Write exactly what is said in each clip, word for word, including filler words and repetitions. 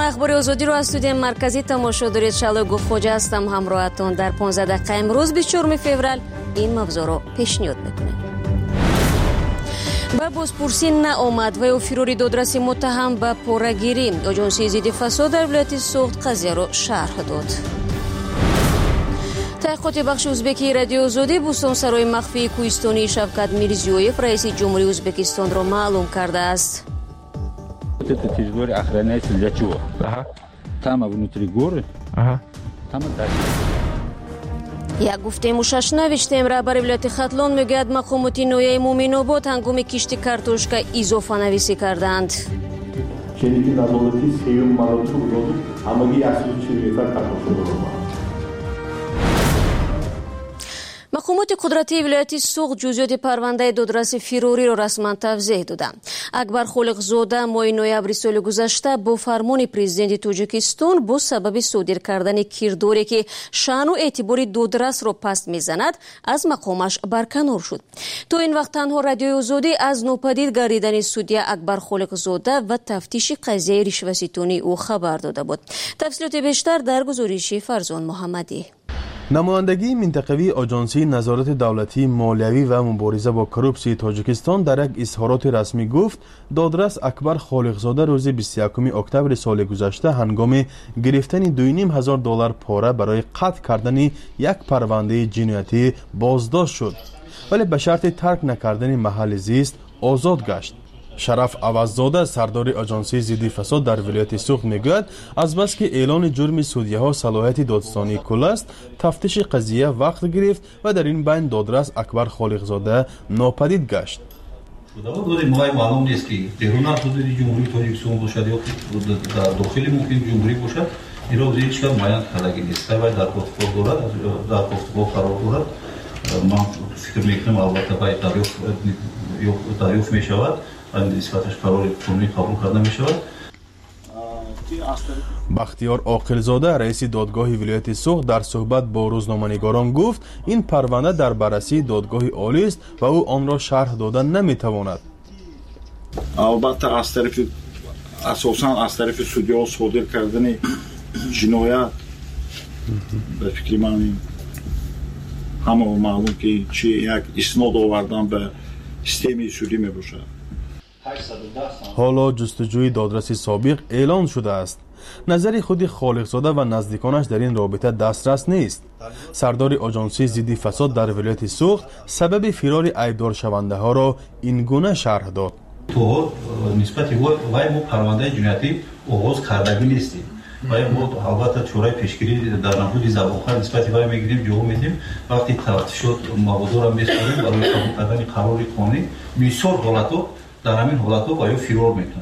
اخبار آزادی رو از استودیو مرکزی تماشا دارید. شالو خوجا هستم همراهتون. در پانزده دقیقه امروز بیست و چهارم فوریه این موضوع رو پیشنهاد میکنیم. با بازپرسی نآمد و او فروری دادرس متهم به پوره‌گیری. آژانسی ضد فساد در ولایت سوخت قضیه رو شرح داد. تحقیقات بخش ازبکی رادیو آزادی بوستانسرای مخفی کوهستانی شوکت میرزیویف رئیس جمهوری ازبکستان را معلوم کرده است. Это территория охраняется для чего? Ага. Там внутри горы. Ага. Там дальше. یک گفته موشش نوشتیم رهبر ولایت ختلان میگوید مقامات نویه مومن‌آباد هنگام کشت کارتوشکا اضافه نویسی کردند. Çelik'in adadaki sevim malatı uğradı ama bir yaslı çelikler takmışlar olmalı. مقامات قدرتی ولایت سوخت جزئیات پرونده دادرس فروری را رسما توضیح دادند. اکبر خالقزاده ماه نوامبر سال گذشته با فرمان پرزیدنت تاجیکستان با سبب صادر کردن کرداری که شأن و اعتبار دادرس را پست میزند از مقامش برکنار شد. تا این وقت تنها رادیو آزادی از ناپدید گردیدن سودیا اکبر خالقزاده و تفتیش قضیه رشوه‌ستانی او خبر داده بود. تفصیلات بیشتر در گزارش فرزان محمدی. نمایندگی منطقوی آژانسی نظارت دولتی مالیوی و مبارزه با کروپسی تاجیکستان در یک اظهارات رسمی گفت دادرس اکبر خالقزاده روز بیست و یکم اکتبر سال گذشته هنگام گرفتن دو و نیم هزار دلار پاره برای قطع کردن یک پرونده جنایتی بازداشت شد، ولی به شرط ترک نکردن محل زیست آزاد گشت. شرف عوضزاده سردار آژانسی ضد فساد در ولایت سوخت میگوید از بس که اعلان جرم سودیه‌ها صلاحیت دادستانی کل است، تفتیش قضیه وقت گرفت و در این بین دادرس اکبر خالقزاده ناپدید گشت. ما معلوم نیست که درون حدود جمهوری تاجیکستان باشد یا در داخل ممکن جمهوری باشد، این را هیچ کم معین کردگی نیست. باید در گفتگو دارد، در گفتگو قرار دارد. من فکر میکنم البته باید دریافت دریافت می شود. بختیار عاقلزاده رئیس دادگاه ولایت سوخت در صحبت با روزنامه‌نگاران گفت این پرونده در بررسی دادگاه عالی است و او آن را شرح دادن نمیتواند. البته از طرف اساساً از طرف سودیا صادر کردن جنایت به فکر من همه معلوم که چی یک اسناد آوردن به سیستم سودی میباشد. حالا جستجوی دادرسی سابق اعلان شده است. نظر خود خالقزاده و نزدیکانش در این رابطه دسترس نیست. سردار آژانسی ضد فساد در ولایت سوخت سبب فرار عیبدار شونده ها را این گونه شرح داد. تو نسبت وای ما پرونده جنایتی آغاز کردگی نیستیم. وای ما البته چورای پیشگیری در نهاد زبانخوان نسبت وای میگیریم جواب میدیم. وقتی تفتیشات موضوع را میسپاریم برای قبول کردن قرار قانونی بسیار حالتو در همین حالتو باید فرار میکنن.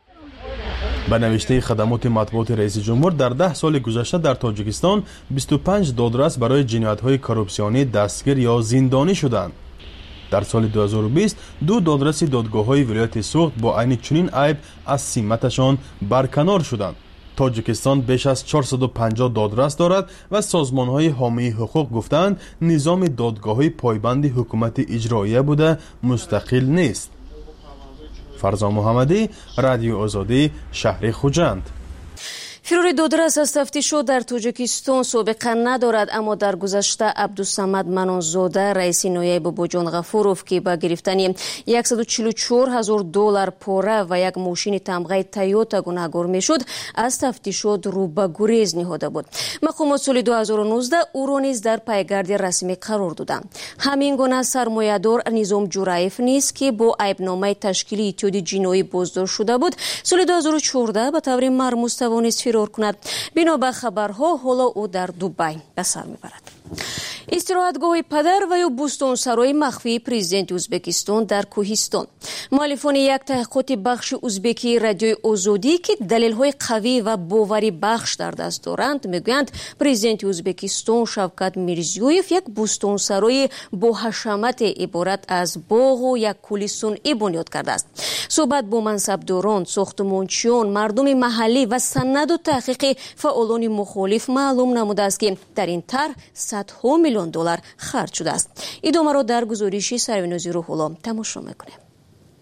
به نوشته خدمات مطبوعات رئیس جمهور در ده سال گذشته در تاجیکستان بیست و پنج دادرس برای جنایت‌های کروپسیونی دستگیر یا زندانی شدند. در سال دو هزار و بیست دو دادرس دادگاه‌های ولایت سوخت با عین چنین عیب از سمتشان برکنار شدند. تاجیکستان بیش از چهارصد و پنجاه دادرس دارد و سازمان‌های حامی حقوق گفتند نظام دادگاه‌های پایبند حکومت اجراییه بوده مستقل نیست. فرزان محمدی، رادیو آزادی، شهر خوجند. فرار دادرس از تفتیشات در تاجیکستان سابقه ندارد، اما در گذشته عبدالصمد منانزاده رئیس نایب باباجان غفوروف که با گرفتن صد و چهل و چهار هزار دلار پاره و یک ماشین تمغه تویوتا گناهکار میشد از تفتیشات رو به گریز نهاده بود. مقامات سال دو هزار و نوزده او را نیز در پیگرد رسمی قرار دادند. همین گونه سرمایه‌دار نظام جورایف نیز که با عیبنامه تشکیل اتحاد جنایی بازداشت شده بود سال دو هزار و چهارده به طور مرموز توانست فرار کند. بنا به خبرها حالا او در دبی به سر میبرد. استراحتگاه پدر و یا بوستانسرای مخفی پرزیدنت ازبکستان در کوهستان. مؤلفان یک تحقیقات بخش ازبکی رادیو آزادی که دلیل‌های قوی و باوری بخش در دست دارند میگویند پرزیدنت ازبکستان شوکت میرزیویف یک بوستانسرای با حشمت عبارت از باغ و یک کولی صنعی بنیاد کرده است. صحبت با منصبداران، ساختمانچیان، مردم محلی و سند و تحقیق فعالان مخالف معلوم نموده است که در این طرح صدها میلیون دلار خرج شده است. ادامه را در گزارش سروینازی روح الله تماشا میکنیم.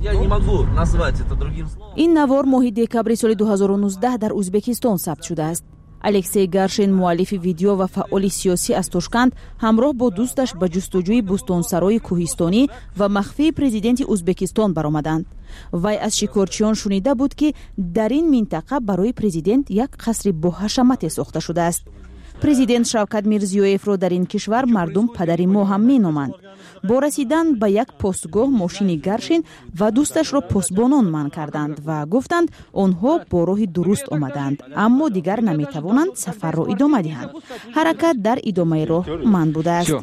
این نوار ماه دکامبر سال دو هزار و نوزده در ازبکستان ثبت شده است. الکسی گارشین مؤلف ویدیو و فعال سیاسی از توشکند همراه با دوستش به جستجوی بوستانسرای کوهستانی و مخفی پرزیدنت ازبکستان برآمدند. وی از شکارچیان شنیده بود که در این منطقه برای پرزیدنت یک قصر با حشمت ساخته شده است. پرزیدنت شوکت میرزیویف را در این کشور مردم پدری ما هم مینامند. با رسیدن به یک پستگاه ماشین گارشین و دوستش را پستبانان منع کردند و گفتند آنها با راه درست آمدند اما دیگر نمیتوانند سفر را ادامه دهند. حرکت در ادامه راه منع بوده است.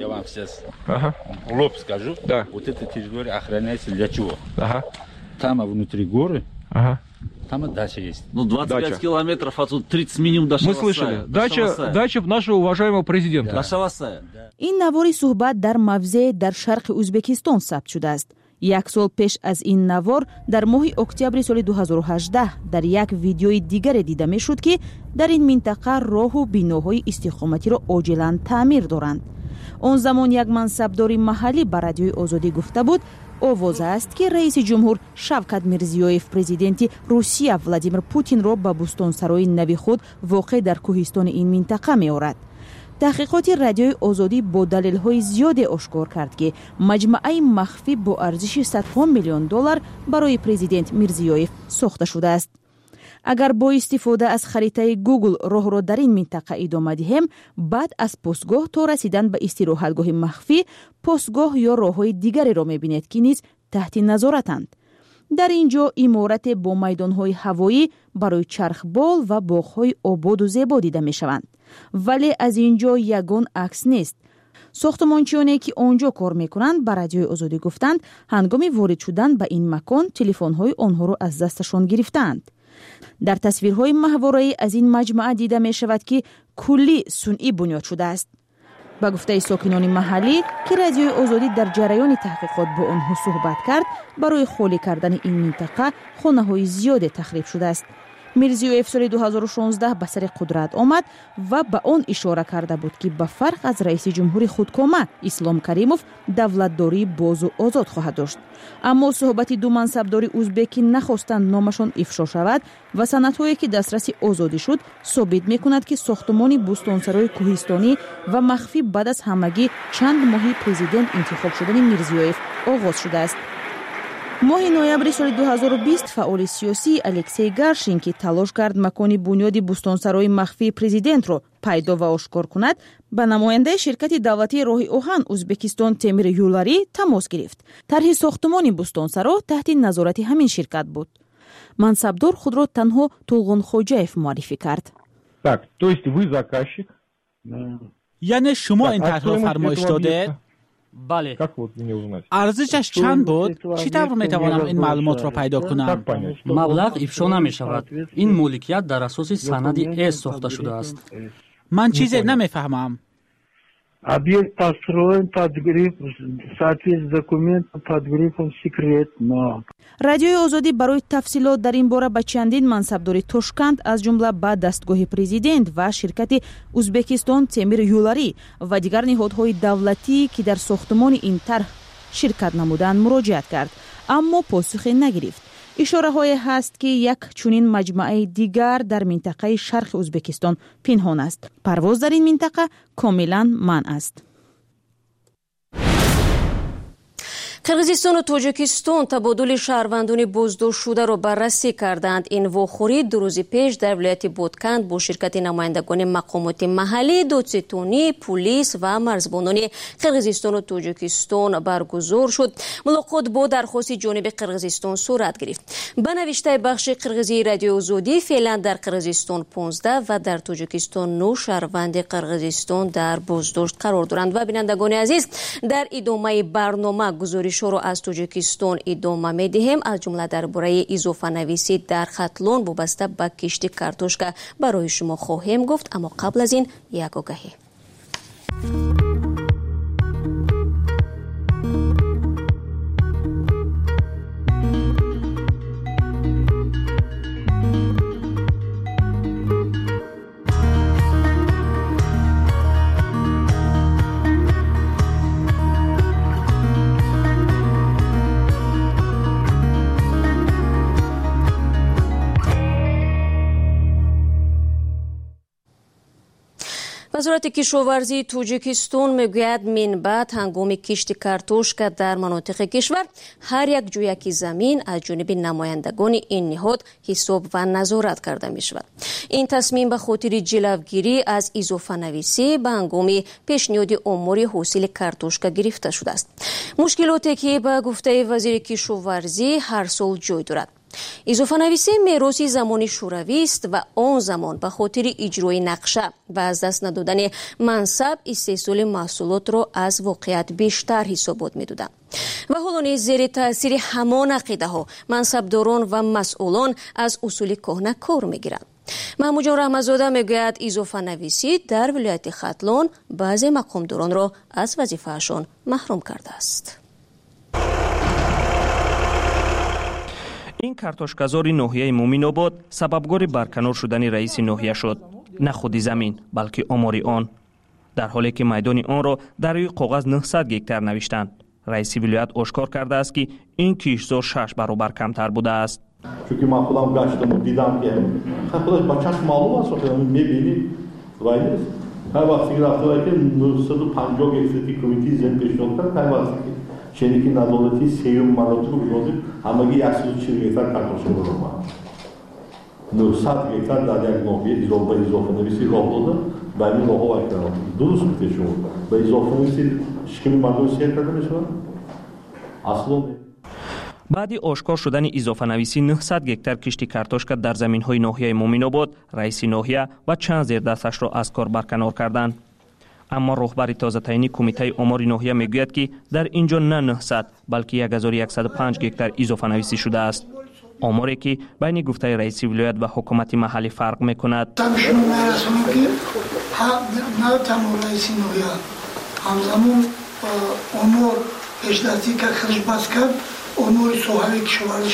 Там дача есть. Ну, двадцать пять дача. Километров отсюда, тридцать минимум до Шавасая. Мы слышали. Дача, дача нашего уважаемого президента. Да. Шавасая. این نواری صحبت در موضع در شرق ازبکستان ثبت شده است. یک سال پیش از این نوار در ماه اکتبر سال دو هزار و هجده در یک ویدیوی دیگر دیده می شد که در این منطقه راه و بیناهای استقامتی را عاجلا تعمیر دارند. اون زمان یک منصبدار محلی به رادیوی آزادی گفته بود آواز است که رئیس جمهور شوکت میرزیویف پرزیدنت روسیه ولادیمیر پوتین را به بوستانسرای نوی خود واقع در کوهستان این منطقه می آورد. تحقیقات رادیوی آزادی با دلیل‌های زیادی آشکار کرد که مجموعه مخفی با ارزش صدها میلیون دلار برای پرزیدنت میرزیویف ساخته شده است. اگر با استفاده از خریطه گوگل راه را در این منطقه ادامه دهیم، بعد از پستگاه تا رسیدن به استراحتگاه مخفی، پستگاه یا راه‌های دیگری را می‌بینید که نیز تحت نظارتند. در اینجا عمارت با میدان‌های هوایی برای چرخبال و باغ‌های آباد و زیبا دیده می‌شوند. ولی از اینجا یگان عکس نیست. ساختمانچیانی که آنجا کار میکنند به رادیوی آزادی گفتند هنگام وارد شدن به این مکان تلفن‌های آنها را از دستشان گرفتند. در تصویرهای ماهواره‌ای از این مجموعه دیده می شود که کلی صنعی بنیاد شده است. با گفته ساکنان محلی که رادیوی آزادی در جریان تحقیقات با آنها صحبت کرد، برای خالی کردن این منطقه خانه‌های زیاد تخریب شده است. میرزیویف سال دو هزار و شانزده به سر قدرت آمد و به آن اشاره کرده بود که به فرق از رئیس جمهور خودکامه اسلام کریموف دولتداری باز و آزاد خواهد داشت. اما صحبت دو منصبدار ازبک نخواستند نامشان افشا شود و سندهایی که دسترس آزادی شد ثابت میکند که ساختمان بوستانسرای کوهستانی و مخفی بعد از همگی چند ماه پرزیدنت انتخاب شدن میرزیویف آغاز شده است. ماه نوامبر سال دو هزار و بیست فعال سیاسی الکسی گارشین که تلاش کرد مکان بنیاد بوستانسرای مخفی پرزیدنت را پیدا و آشکار کند، به نماینده شرکت دولتی راه آهن ازبکستان تیمیر یولاری تماس گرفت. طرح ساختمان بوستانسرا تحت نظارت همین شرکت بود. منصبدار خود را تنها طلغون خوجاєв معرفی کرد. Так, то есть вы заказчик? یعنی شما این طرح را فرمایش داده؟ بله. ارزشش چند بود؟ چطور میتوانم این معلومات را پیدا کنم؟ مبلغ افشا نمی شود. این مالکیت در اساس سند اس ساخته شده است. من چیزی نمیفهمم. Объект построен под гриф, соответствует документам под грифом секретно. رادیوی آزادی برای تفصیلات در این باره به چندین منصبدار توشکند از جمله به دستگاه پرزیدنت و شرکت ازبکستان تیمیر یولاری و دیگر نهادهای دولتی که در ساختمان این طرح شرکت نمودند مراجعت کرد، اما پاسخی نگرفت. اشاره های هست که یک چنین مجموعه دیگر در منطقه شرق ازبکستان پنهان است. پرواز در این منطقه کاملا منع است. قرغیزستان و تاجیکستان تبادل شهروندان بازداشت شده را بررسی کردند. این واخوری دو روز پیش در ولایت بادکند با شرکت نمایندگان مقامات محلی، دادستانی، پلیس و مرزبانان قرغیزستان و تاجیکستان برگزار شد. ملاقات با درخواست جانب قرغیزستان صورت گرفت. به نوشته بخش قرغیزی رادیو آزادی فعلا در قرغیزستان پانزده و در تاجیکستان نه شهروند قرغیزستان در بازداشت قرار دارند. و بینندگان عزیز، در ادامه برنامه گزارش رو از تاجیکستان ادامه می‌دهیم. از جمله درباره اضافه نویسی در ختلون وابسته به کشت کارتوشکا برای شما خواهیم گفت، اما قبل از این یک آگهی. وزارت کشاورزی توجیکستان میگوید من بعد هنگام کشت کارتوشکا در مناطق کشور هر یک جویک زمین از جانب نمایندگان این نهاد حساب و نظارت کرده می شود. این تصمیم به خاطر جلوگیری از اضافه نویسی به هنگام پیشنهاد امور حاصل کارتوشکا گرفته شده است. مشکلاتی که به گفته وزیر کشاورزی هر سال جای دارد. اضافه نویسی میراث زمان شوروی است و آن زمان به خاطر اجرای نقشه و از دست ندادن منصب استحصال محصولات را از واقعیت بیشتر حسابات می‌دادند. و حالا نیز زیر تاثیر همان عقیده ها منصبداران و مسئولان از اصول کهنه کار می‌گیرند. محمود جان رحمت‌زاده میگوید اضافه نویسی در ولایت ختلان بعضی مقامداران را از وظیفه‌شان محروم کرده است. این کارتوشکازاری ناحیه مومین‌آباد سببگار برکنار شدن رئیس ناحیه شد. نه خود زمین بلکه آمار آن. در حالی که میدان آن را در روی کاغذ نهصد هکتار نوشتند. رئیس ولایت آشکار کرده است که این کشتزار شش برابر کمتر بوده است. چون من خودم گشتم و دیدم که خودش با چشم معلوم است وقتی می‌بینید ولی هر وقتی که رفته که نهصد و پنجاه هکتار کمیته زمین پیشنهاد کرد هر وقتی شریکی نظارتی سیوم مناطق بودند همگی صد و چهل هکتار کارتوشکا رو دارند. نهصد هکتار در یک ناحیه اضافه اضافه نویسی راه داده به این راه ها کردند. درست می‌گوید شما به اضافه نویسی شکل مردم سیر کرده می‌شود. اصلا بعد آشکار شدن اضافه نویسی نهصد هکتار کشت کارتوشکا در زمین‌های ناحیه مومین‌آباد، رئیس ناحیه و چند زیردستش را از کار برکنار کردند. اما رهبر تازه تعیین کمیته آمار ناحیه میگوید که در اینجا نه نهصد بلکه هزار و صد و پنج هکتار اضافه نویسی شده است. آماری که بین گفته رئیس ولایت و حکومت محلی فرق میکند. تمشون میرسونیم که نه تنها رئیس ناحیه همزمان آمار پیشدستی که خرج بس کرد آمار سوهای کشاورزی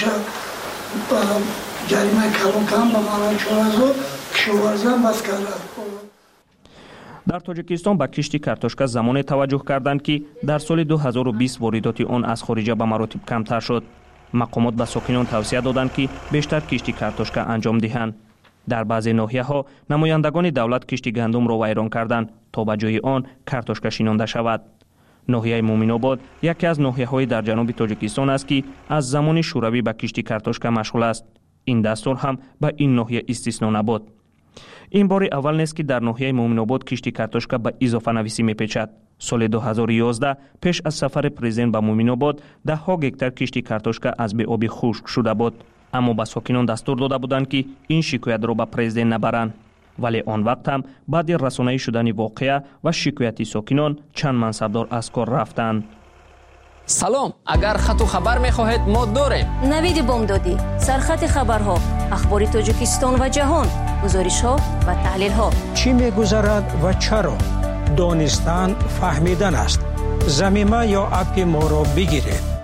جریمه کلان کردن به معنای چهار هزار کشاورزی هم بس کرده. در تاجیکستان به کشت کارتوشکا زمان توجه کردند که در سال دو هزار و بیست واردات آن از خارج به مراتب کمتر شد. مقامات به ساکنان توصیه دادند که بیشتر کشت کارتوشکا انجام دهند. در بعضی ناحیه‌ها نمایندگان دولت کشت گندم را ویران کردند تا به جای آن کارتوشکا شینانده شود. ناحیه مومین‌آباد یکی از ناحیه‌های در جنوب تاجیکستان است که از زمان شوروی به کشت کارتوشکا مشغول است. این دستور هم به این ناحیه استثنا نبود. این بار اول نیست که در ناحیه مومین‌آباد کشت کارتوشکا به اضافه نویسی میپیچد. سال دو هزار و یازده پیش از سفر پرزیدنت به مومین‌آباد ده ها هکتار کشت کارتوشکا از بی آبی خشک شده بود. اما به ساکنان دستور داده بودند که این شکایت را به پرزیدنت نبرند. ولی آن وقت هم بعد رسانه‌ای شدن واقعه و شکایت ساکنان چند منصبدار از کار رفتند. سلام، اگر خط و خبر می‌خواهید ما داریم. نوید بامدادی، سرخط خبرها، اخبار تاجیکستان و جهان، گزارش‌ها و تحلیل‌ها. چی می‌گذرد و چرا؟ دانستن فهمیدن است. زمینه یا اپ ما را بگیرید.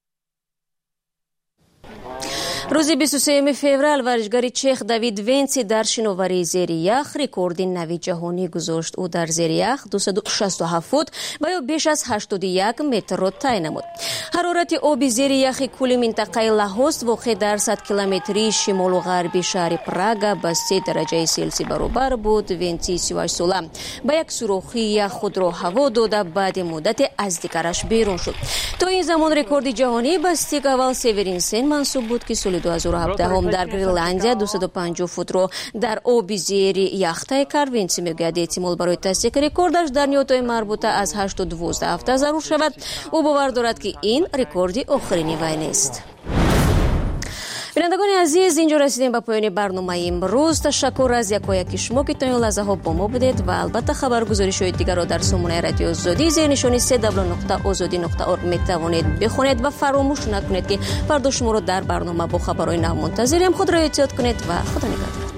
روز بیست و سوم فوریه ورزشکار چخ دوید وینسی در شناوری زیر یخ رکورد نوی جهانی گذاشت. او در زیر یخ دویست و شصت و هفت فوت و یا بیش از هشتاد و یک متر را طی نمود. حرارت آب زیر یخ کل منطقه لاهوست واقع در صد کیلومتری شمال و غربی شهر پراگ به سه درجه سلسی برابر بود. وینسی سی و هشت ساله با یک سوراخی یخ خود را هوا داده بعد مدت از دیگرش بیرون شد. تا این زمان رکورد جهانی به استیک اول سیورینسن منصوب بود که سال دو هزار و هفده هم در گرینلندیا دویست و پنجاه فوت رو در آب زیر یخ طی کرد. وینسی میگوید احتمال برای تصدیق رکوردش در نیات‌های مربوطه از هشت و دوازده هفته ضرور شود. او باور دارد که این رکورد آخرین وی نیست. بینندگان عزیز، اینجا رسیدیم به پایان برنامه امروز. تشکر از یکایک شما که تا این لحظه ها با ما بودید و البته خبرگزاری‌های دیگر را در سامانه رادیو آزادی زیر نشانی سه دبلیو نقطه آزادی نقطه اورگ میتوانید بخونید و فراموش نکنید که فردا شما را در برنامه با خبرهای نو منتظریم. خود را احتیاط کنید و خدا نگهدار.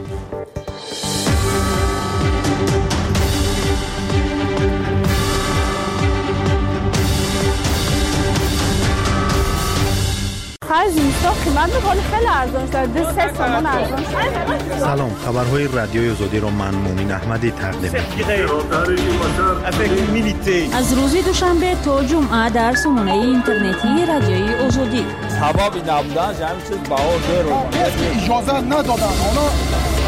خرج اینستا قیمت میکنه خیلی ارزان شده. سه سامان ارزان شده. سلام، خبرهای رادیوی آزادی را من مومین احمدی تقدیم می‌کنم. از روز دوشنبه تا جمعه در سامانه اینترنتی رادیوی آزادی. سبب نبودن همین چیز بهار رو اجازه ندادن. حالا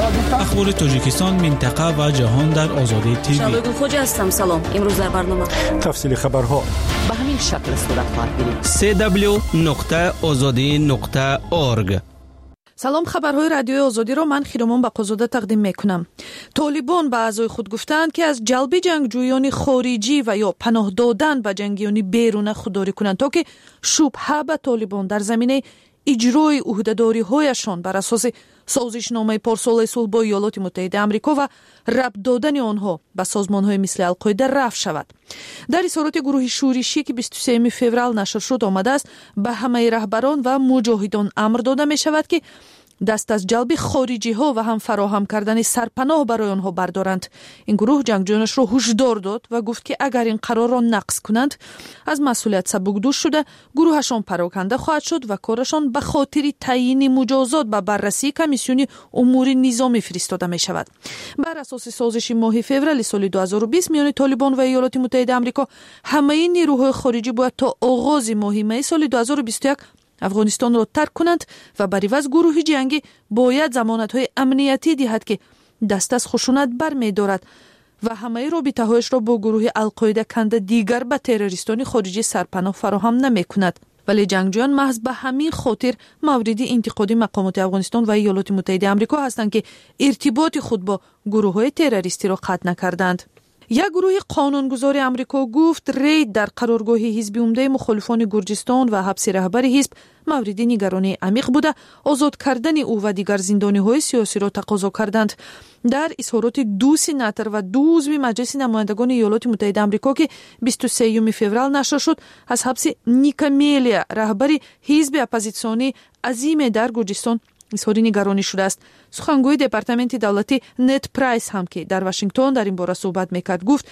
اخبار تاجیکستان، منطقه و جهان در آزادی تیوی. شادو خوجا هستم. سلام. امروز در برنامه تفصیل خبرها به همین شکل صورت خواهد گرفت. سی دبلیو نقطه آزادی نقطه اورگ. سلام، خبرهای رادیوی آزادی را من خیرمان بقازاده تقدیم میکنم. طالبان به اعضای خود گفتند که از جلب جنگجویان خارجی و یا پناه دادن به جنگیان بیرون خودداری کنند تا که شبهه به طالبان در زمینه اجرای عهده‌داری هایشان بر اساس سازشنامه پارسال صلح با ایالات متحده آمریکا و ربط دادن آنها به سازمان‌های مثل القاعده رفع شود. در اظهارات گروه شورشی که بیست و سوم فوریه نشر شد آمده است به همه رهبران و مجاهدان امر داده می شود که دست از جلب خارجی ها و هم فراهم کردن سرپناه برای آنها بردارند. این گروه جنگجویانش را هشدار داد و گفت که اگر این قرار را نقض کنند از مسئولیت سبکدوش شده گروهشان پراکنده خواهد شد و کارشان به خاطر تعیین مجازات به بررسی کمیسیون امور نظامی فرستاده می شود. بر اساس سازش ماه فوریه سال دو هزار و بیست میان طالبان و ایالات متحده آمریکا همه نیروهای خارجی باید تا آغاز ماه می سال دو هزار و بیست و یک افغانستان را ترک کنند و بر عوض گروه جنگی باید ضمانت‌های امنیتی دهد که دست از خشونت برمی دارد و همه رابطه هایش را با گروه القاعده کنده دیگر به تروریستان خارجی سرپناه فراهم نمی کند. ولی جنگجویان محض به همین خاطر مورد انتقاد مقامات افغانستان و ایالات متحده آمریکا هستند که ارتباط خود با گروه های تروریستی را قطع نکردند. یک گروه قانونگذار آمریکا گفت رید در قرارگاه حزب عمده مخالفان گرجستان و حبس رهبر حزب مورد نگرانی عمیق بوده. آزاد کردن او و دیگر زندانی‌های سیاسی را تقاضا کردند. در اظهارات دو سناتور و دو عضو مجلس نمایندگان ایالات متحده آمریکا که بیست و سوم فوریه نشر شد از حبس نیکا میلیا رهبر حزب اپوزیسیونی عظیم در گرجستان اظهار نگرانی شده است. سخنگوی دپارتمنت دولتی نت پرایس هم که در واشنگتن در این باره صحبت میکرد گفت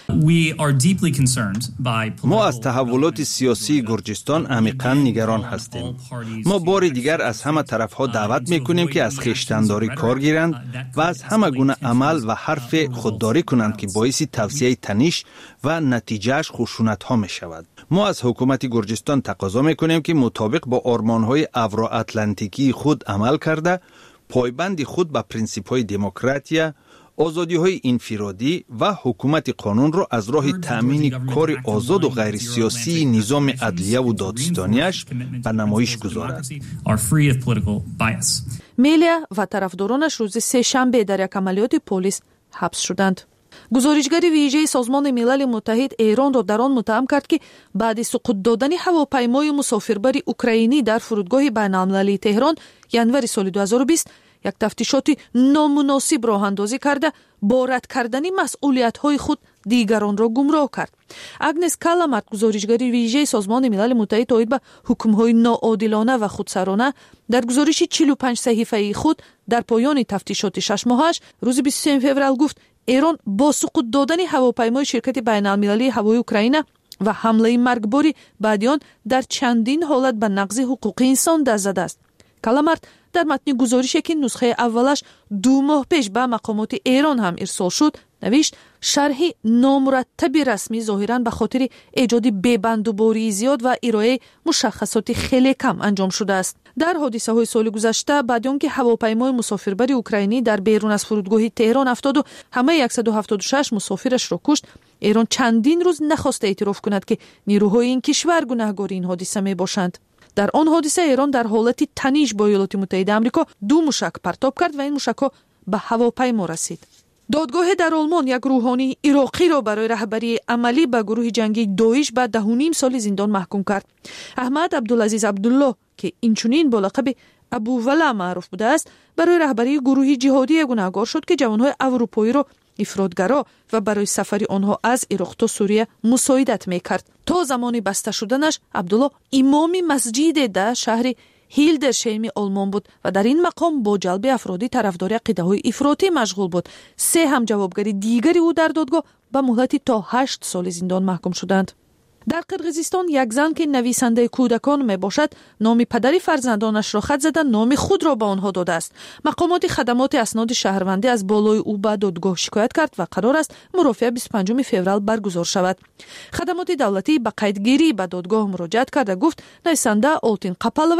ما از تحولات سیاسی گرجستان عمیقاً نگران هستیم. ما بار دیگر از همه طرفها دعوت میکنیم که از خویشتنداری کار گیرند و از همه گونه عمل و حرف خودداری کنند که باعث توسعه تنش و نتیجهش خشونت ها می شود. ما از حکومت گرجستان تقاضا میکنیم که مطابق با آرمانهای اورو-اتلانتیکی خود عمل کرده، پایبند خود به پرینسیپ‌های دموکراتیا، آزادی‌های انفرادی و حکومت قانون را از راه تأمین کار آزاد و غیر سیاسی نظام عدلیه و دادستانیش به نمایش گذارد. میلیا و طرفدارانش روز سه شنبه در یک عملیات پلیس حبس شدند. گزارشگر ویژه سازمان ملل متحد ایران را در آن متهم کرد که بعد سقوط دادن هواپیمای مسافربر اوکراینی در فرودگاه بین‌المللی تهران ینور سال دو هزار و بیست یک تفتیشات نامناسب راه اندازی کرده با رد کردن مسئولیت‌های خود دیگران را گمراه کرد. اگنس کالامارت گزارشگر ویژه سازمان ملل متحد تایید به حکم‌های ناعادلانه و خودسرانه در گزارش چهل و پنج صحیفه‌ای خود در پایان تفتیشات شش ماهش روز بیست و سوم فوریه گفت ایران با سقوط دادن هواپیمای شرکت بین‌المللی هوایی اوکراین و حمله مرگباری بعد آن در چندین حالت به نقض حقوق انسان دست زده است. کالامارت در متن گزارشی که نسخه اولش دو ماه پیش به مقامات ایران هم ارسال شد نوشت شرح نامرتب رسمی ظاهراً به خاطر ایجاد ببندوباری زیاد و ارائه مشخصات خیلی کم انجام شده است. در حادثه های سال گذشته بعد آنکه هواپیمای مسافربر اوکراینی در بیرون از فرودگاه تهران افتاد و همه صد و هفتاد و شش مسافرش را کشت، ایران چندین روز نخواست اعتراف کند که نیروهای این کشور گناهکار این حادثه می باشند. در آن حادثه ایران در حالت تنش با ایالات متحده آمریکا دو موشک پرتاب کرد و این موشک‌ها به هواپیما رسید. دادگاه در آلمان یک روحانی عراقی را برای رهبری عملی به گروه جنگی داعش به ده و نیم سال زندان محکوم کرد. احمد عبدالعزیز عبدالله که اینچنین با لقب ابو ولا معروف بوده است برای رهبری گروه جهادی گناهکار شد که جوانهای اروپایی را افراطگرا و برای سفر آنها از عراق تا سوریه مساعدت میکرد. تا زمان بسته شدنش عبدالله امام مسجد در شهر هیلدرشیم آلمان بود و در این مقام با جلب افرادی طرفدار عقیده‌های افراطی مشغول بود. سه هم جوابگری دیگری او در دادگاه به مهلت تا هشت سال زندان محکوم شدند. در قرقیزستان یک زن که نویسنده کودکان می باشد نام پدری فرزندانش را خط زده نام خود را به آنها داده است. مقامات خدمات اسناد شهروندی از بالای او به دادگاه شکایت کرد و قرار است مرافعه بیست و پنجم فوریه برگزار شود. خدمات دولتی به قیدگیری به دادگاه مراجعت کرد و گفت نویسنده آلتین قپالووا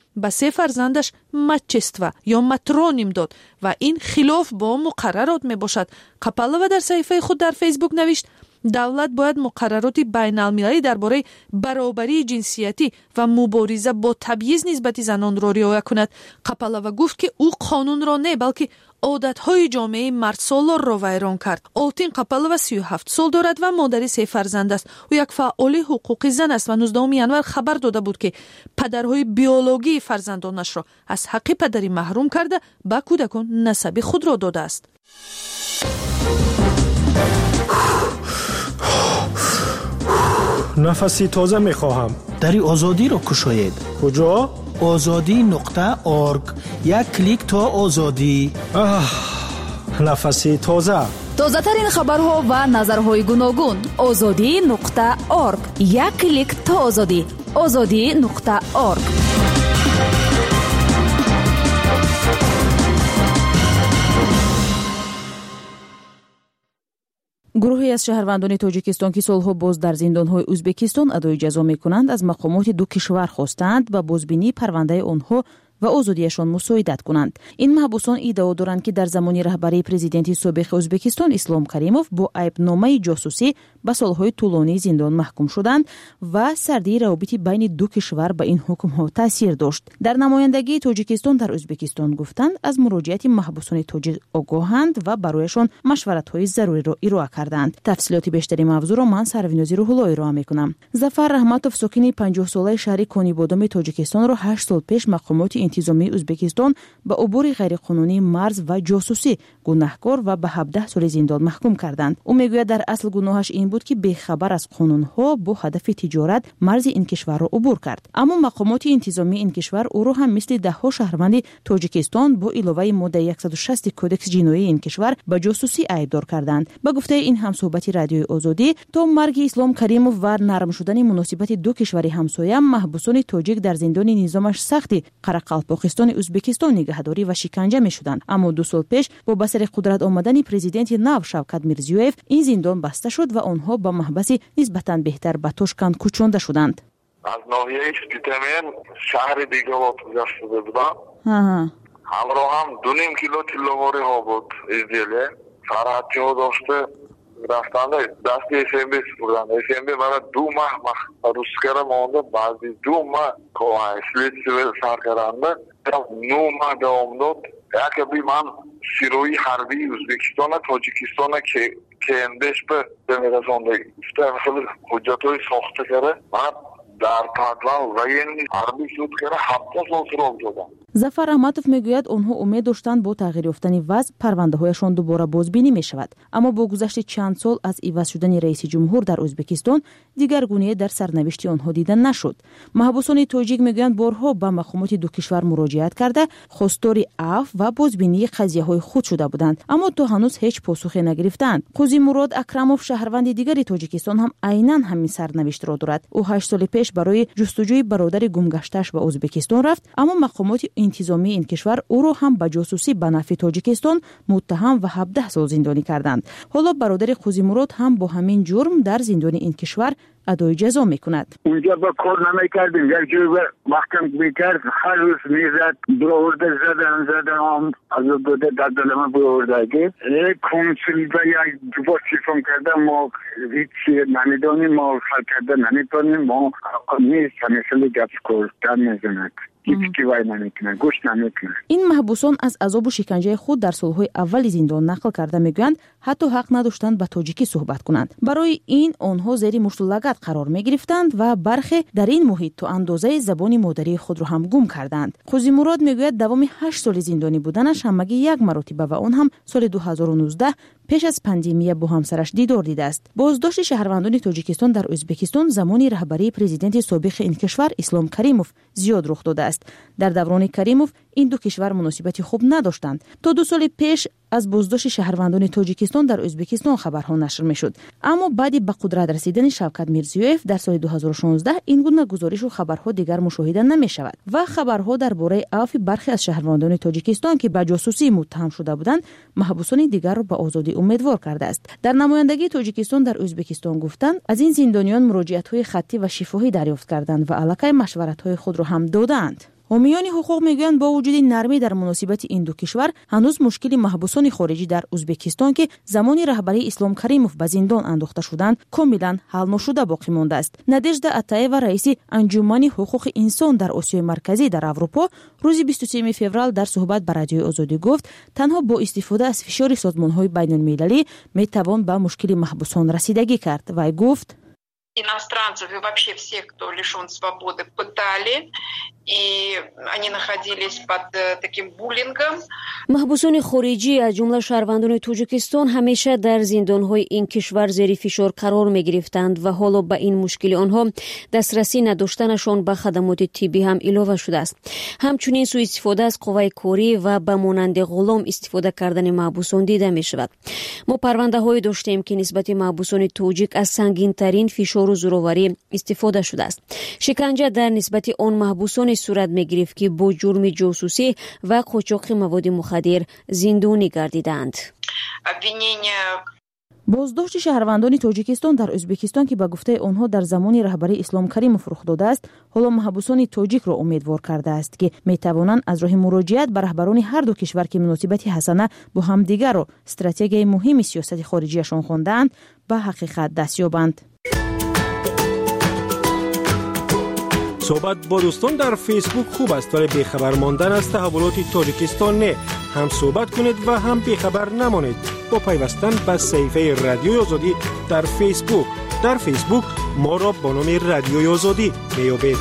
ба се фарзандаш матчества ё матроним дод ва ин хилоф бо муқаррарот мебошад. Қапалова дар саҳифаи худ дар фейсбук навишт: давлат бояд муқаррароти байналмилалӣ дар бораи баробарии ҷинсиятӣ ва мубориза бо табъиз нисбати занонро риоя кунад. Қапалова гуфт ки ӯ қонунро не, балки одатҳои ҷомеаи мардсолорро вайрон кард. Олтин Қапалова си و هفت сол дорад ва модари се фарзанд аст. ӯ як фаъоли ҳуқуқи зан аст ва нуздаҳуми январ хабар дода буд ки падарҳои биологии фарзандонашро аз ҳаққи падарӣ маҳрум карда ба кӯдакон насаби худро додааст. нафаси тоза мехоҳам. дари озодиро кушоед. куҷо? озодӣ нуқта орг. як клик то озодӣ. нафаси тоза. тозатарин хабарҳо ва назарҳои гуногун. озодӣ нуқта орг. як клик то озодӣ. озодӣ нуқта орг. гурӯҳе аз шаҳрвандони тоҷикистон ки солҳо боз дар зиндонҳои ӯзбекистон адои ҷазо мекунанд, аз мақомоти ду кишвар хостанд ба бозбинии парвандаи онҳо ва озодиашон мусоидат кунанд. ин маҳбусон иддао доранд ки дар замони раҳбарии президенти собиқи ӯзбекистон Ислом Каримов бо айбномаи ҷосусӣ ба солҳои тӯлонии зиндон маҳкум шуданд ва сардии равобити байни ду кишвар ба ин ҳукмҳо таъсир дошт. дар намояндагии Тоҷикистон дар Ӯзбекистон гуфтанд, аз муроҷиати маҳбусони тоҷик огоҳанд ва барояшон машваратҳои заруриро ироа карданд. тафсилоти бештари мавзӯъро ман Сарвинози Рӯҳулло ироа мекунам. Зафар Раҳматов, сокини панҷоҳсолаи шаҳри Конибодоми Тоҷикистонро ҳашт сол пеш мақомоти интизомии Ӯзбекистон ба убури ғайриқонунии марз ва ҷосусӣ гунаҳкор ва ба ҳабдаҳ соли зиндон маҳкум карданд. ӯ мегӯяд, дар асл гуноҳаш ин буд ки бехабар аз қонунҳо бо ҳадафи тиҷорат марзи ин кишварро убур кард. аммо мақомоти интизомии ин кишвар ӯро ҳам мисли даҳҳо шаҳрванди Тоҷикистон бо иловаи моддаи яксаду шаст кодекси ҷиноии ин кишвар ба ҷосусӣ айбдор карданд. ба гуфтаи ин ҳамсӯҳбати радиои Озодӣ, то марги Ислом Каримов ва нарм шудани муносибати ду кишвари ҳамсоя, маҳбусони тоҷик дар зиндони низомаш сахти Қарақалпоқистони Ӯзбекистон нигаҳдорӣ ва шиканҷа мешуданд. аммо ду сол пеш бо ба сари қудрат омадани президенти нав Шавкат Мирзиёев ин зиндон баста шуд ва онҳо ба маҳбаси нисбатан беҳтар ба Тошканд кӯчонда шуданд. аз ноҳияи Спитамен шаҳри Беговод гузашта будам. ҳамроҳам ду ним кило тилловориҳо буд изделия. сароҳатчиҳо дошта рафтанда дасти СМБ спурдан. СМБ мана ду маҳ рускара монда, баъди ду маҳ следствие сар каранда, ну маҳ давом дод. якаби ман сирои ҳарбии Ӯзбекистона Тоҷикистона кендеш ба мерасонда. хеле ҳуҷҷатҳои сохта кара. ман дар подвал военный ҳарбӣ суд кара ҳафта сол срок додам. Зафар Аҳматов мегӯяд, онҳо умед доштанд бо тағйир ёфтани вазъ парвандаҳояшон дубора бозбинӣ мешавад. аммо бо гузашти чанд сол аз иваз шудани раиси ҷумҳур дар Ӯзбекистон дигаргуние дар сарнавишти онҳо дида нашуд. маҳбусони тоҷик мегӯянд, борҳо ба мақомоти ду кишвар муроҷиат карда хостори афв ва бозбинии қазияҳои худ шуда буданд, аммо то ҳанӯз ҳеҷ посухе нагирифтанд. Қузимурод Акрамов, шаҳрванди дигари Тоҷикистон, ҳам айнан ҳамин сарнавиштро дорад. ӯ ҳашт соли пеш барои ҷустуҷӯи бародари гумгаштааш ба Ӯзбекистон рафт, аммо мақомоти интизомии ин кишвар ӯро ҳам ба ҷосусӣ ба нафъи Тоҷикистон муттаҳам ва ҳабдаҳ сол зиндонӣ карданд. ҳоло бародари Қузимурод ҳам бо ҳамин ҷурм дар зиндони ин кишвар адои ҷазо мекунад. اونجا با کار نمیکردیم، یک جای محکم میکرد، هر روز میزد، برآورده زدن زدن هم از بوده در دلمه برآورده گفت. یک کنسول و یک جواب تلفن کرده ما هیچ نمیدانیم، ما حل کرده نمیتونیم، ما نیست مثل گپ کردن میزند. ин маҳбусон аз азобу шиканҷаи худ дар солҳои аввали зиндон нақл карда мегӯянд, ҳатто ҳақ надоштанд ба тоҷикӣ суҳбат кунанд. барои ин онҳо зери мушту лагат қарор мегирифтанд ва бархе дар ин муҳит то андозаи забони модарии худро ҳам гум карданд. Қузимурод мегӯяд, давоми ҳашт соли зиндонӣ буданаш ҳамагӣ як маротиба ва он ҳам соли ду ҳазору нуздаҳ пеш аз пандемия бо ҳамсараш дидор дидааст. боздошти шаҳрвандони Тоҷикистон дар Ӯзбекистон замони раҳбарии президенти собиқи ин кишвар Ислом Каримов зиёд рух додааст. дар даврони Каримов ин ду кишвар муносибати хуб надоштанд. то ду соли пеш аз боздошти шаҳрвандони Тоҷикистон дар Ӯзбекистон хабарҳо нашр мешуд. аммо баъди ба қудрат расидани Шавкат Мирзиёев дар соли ду ҳазору шонздаҳ ин гуна гузоришу хабарҳо дигар мушоҳида намешавад ва хабарҳо дар бораи авфи бархе аз шаҳрвандони Тоҷикистон ки ба ҷосусӣ муттаҳам шуда буданд, маҳбусони дигарро ба озодӣ умедвор кардааст. дар намояндагии Тоҷикистон дар Ӯзбекистон гуфтанд, аз ин зиндониён муроҷиатҳои хаттӣ ва шифоҳӣ дарёфт карданд ва аллакай машваратҳои худро ҳам додаанд. حامیان حقوق میگویند با وجود نرمی در مناسبت این دو کشور هنوز مشکل محبوسان خارجی در ازبکستان که زمانی رهبری اسلام کریموف به زندان انداخته شدند کاملا حل نشده باقی مانده است. نادژدا اتایوا رئیس انجمن حقوق انسان در آسیای مرکزی در اروپا روز بیست و سوم فوریه در صحبت با رادیوی آزادی گفت تنها با استفاده از فشار سازمان‌های بین‌المللی میتوان به مشکل محبوسان رسیدگی کرد. و گفت иностранцев и вообще всех, кто лишен свободы, пытали, и они находились под таким буллингом. محبوسان خارجی از جمله شهروندان تاجیکستان همیشه در زندان‌های این کشور زیر فشار قرار می‌گرفتند و حالا به این مشکل آنها دسترسی نداشتنشان به خدمات طبی هم علاوه شده است. همچنین سوء استفاده از قوه کاری و به مانند غلام استفاده کردن محبوسان دیده می‌شود. ما پرونده‌هایی داشتیم که نسبت محبوسان تاجیک از سنگین‌ترین فشار و زورآوری استفاده شده است. شکنجه در نسبت آن محبوسان صورت می‌گرفت که با جرم جاسوسی و قاچاق مواد مخدر زندانی گردیدند. بازداشت شهروندان تاجیکستان در ازبکستان که به گفته آنها در زمان رهبری اسلام کریموف رخ داده است، حالا محبوسان تاجیک را امیدوار کرده است که میتوانند از راه مراجعت به رهبران هر دو کشور که مناسبت حسنه با همدیگر را استراتژی مهم سیاست خارجیشان خواندند به حقیقت دست یابند. صحبت با دوستان در فیسبوک خوب است ولی بیخبر ماندن از تحولات تاجیکستان نه. هم صحبت کنید و هم بیخبر نمانید با پیوستن به صفحه رادیوی آزادی در فیسبوک. در فیسبوک ما را با نام رادیوی آزادی میابید.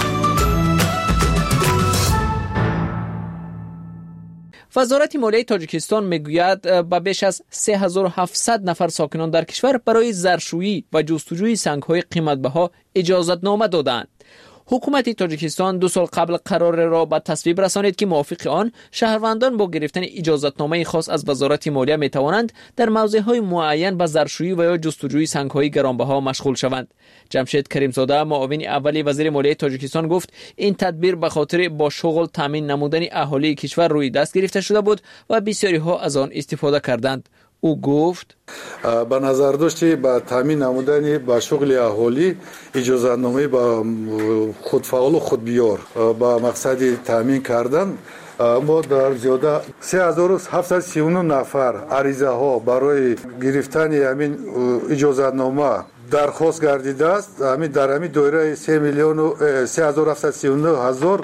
وزارت مالیه تاجیکستان میگوید به بیش از سه هزار و هفتصد نفر ساکنان در کشور برای زرشویی و جستجوی سنگ‌های قیمت‌بها اجازتنامه دادند. حکومت تاجیکستان دو سال قبل قرار را به تصویب رسانید که موافق آن شهروندان با گرفتن اجازتنامه خاص از وزارت مالیه می توانند در موضع‌های معین به زرشویی و یا جستجوی سنگ‌های گرانبها مشغول شوند. جمشید کریمزاده معاون اول وزیر مالیه تاجیکستان گفت این تدبیر به خاطر با شغل تامین نمودن اهالی کشور روی دست گرفته شده بود و بسیاری ها از آن استفاده کردند. او گفت با نظر داشتی با تامین نمودن با شغل اهالی اجازتنامه با خودفعال و خودبیار با مقصد تامین کردن ما در زیاده سه هزار و هفتصد و سی و نه نفر عریضه ها برای گرفتن همین اجازتنامه درخواست گردیده است. همین در همین دایره سه میلیون و سه هزار و هفتصد و سی و نه هزار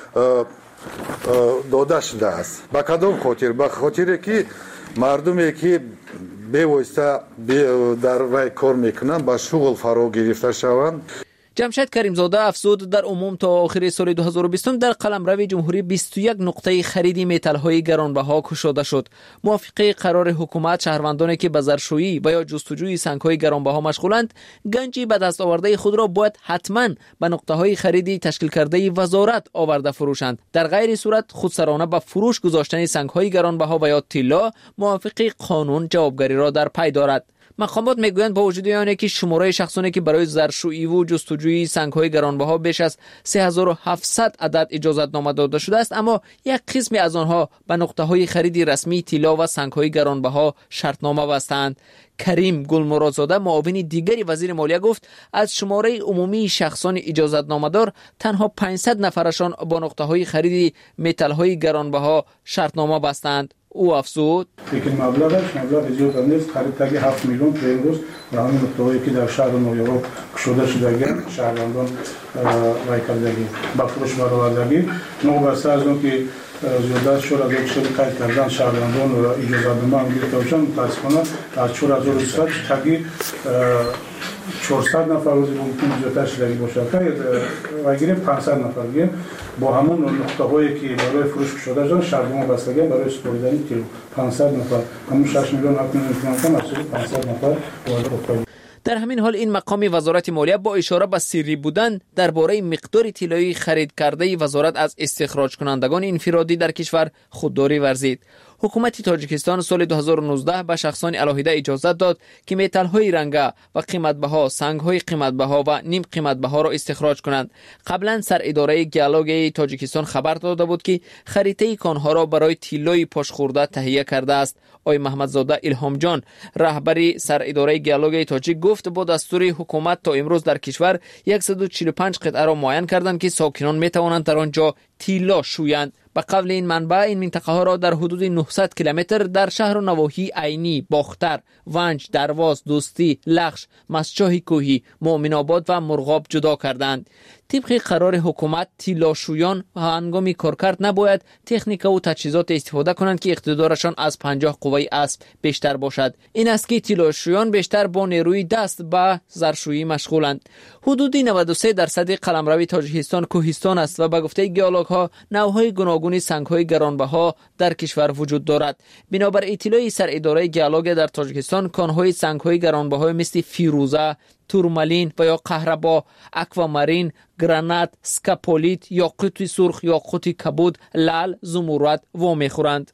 داده شده است. با کدام خاطر؟ با خاطر که مردمی که به واسطه در وی کار میکنن با شغل فرا گرفته شوند. جمشید کریمزاده افزود در عموم تا آخر سال دو هزار و بیست در قلمرو جمهوری بیست و یک نقطه خرید متال‌های گرانبها گشوده شد. موافق قرار حکومت شهروندانی که به زرشویی و یا جستجوی سنگ‌های گرانبها مشغولند گنجی به دست آورده خود را باید حتما به نقطه‌های خریدی تشکیل کرده وزارت آورده فروشند. در غیر صورت خودسرانه به فروش گذاشتن سنگ‌های گرانبها و یا طلا موافق قانون جوابگری را در پی دارد. مقامات میگویند با وجود آنکه که شماره شخصانی که برای زرشویی و جستجوی سنگ‌های گرانبها بیش از سه هزار و هفتصد عدد اجازتنامه داده شده است، اما یک قسمی از آنها به نقطه‌های خرید رسمی طلا و سنگ‌های گرانبها شرطنامه بستند. کریم گلمرادزاده معاون دیگری وزیر مالیه گفت از شماره عمومی شخصان اجازتنامه دار تنها پانصد نفرشان با نقطه‌های خرید متال‌های گرانبها شرطنامه بستند. او افزود لیکن مبلغش مبلغ زیاد نیست، خریداری هفت میلیون پیروز و همین نقطه‌هایی که در شهر نویورک گشوده شده شهروندان وای کردگی با فروش برآوردگی نه بسته از اون که زیادت شد از یک شده قید کردن شهروندان و اجازتنامه هم گرفته باشن متاسفانه از چهار هزار و صد تقریبا چهارصد نفر روزی ممکن زیادتر شدگی باشه و گیریم پانصد نفر گیریم با همون نقطه هایی که برای فروش شده شدن شهردمان بستگی برای سپردن کیلو پانصد نفر همون شش میلیون هفت میلیون کم از پانصد نفر وارد. در همین حال این مقام وزارت مالیه با اشاره به سری بودن درباره مقدار طلایی خرید کرده وزارت از استخراج کنندگان انفرادی در کشور خودداری ورزید. حکومت تاجیکستان سال دو هزار و نوزده به شخصان علاهیده اجازه داد که متال‌های رنگه و قیمت‌بها، سنگ‌های قیمت‌بها و نیم قیمت‌بها را استخراج کنند. قبلا سر اداره گیالوگ تاجیکستان خبر داده بود که خریطه کانها را برای تیلوی پاش خورده تهیه کرده است. آقای محمدزاده الهام جان، رهبری سر اداره گیالوگ تاجیک، گفت با دستور حکومت تا امروز در کشور صد و چهل و پنج قطعه را معین کردند که ساکنان می توانند در آنجا تیلا شویند. به قول این منبع، این منطقه ها را در حدود نهصد کیلومتر در شهر و نواحی عینی، باختر، ونج، درواز، دوستی، لخش، مسجاه کوهی، مؤمن آباد و مرغاب جدا کردند. طبق قرار حکومت، تیلاشویان هنگامی کارکرد نباید تکنیک و تجهیزات استفاده کنند که اقتدارشان از پنجاه قوه اسب بیشتر باشد. این است که تیلاشویان بیشتر با نیروی دست به زرشویی مشغولند. حدود نود و سه درصد قلمرو تاجیکستان کوهستان است و به گفته گیالوگ ها نوع‌های گوناگون سنگ‌های گرانبها در کشور وجود دارد. بنابر اطلاع سر اداره گیالوگ در تاجیکستان، کان‌های سنگ‌های گرانبها مثل فیروزه، تورمالین و یا قهربا، اکوامارین، گرانات، سکاپولیت، یاقوت سرخ، یاقوت کبود، لعل، زمرد و میخورند.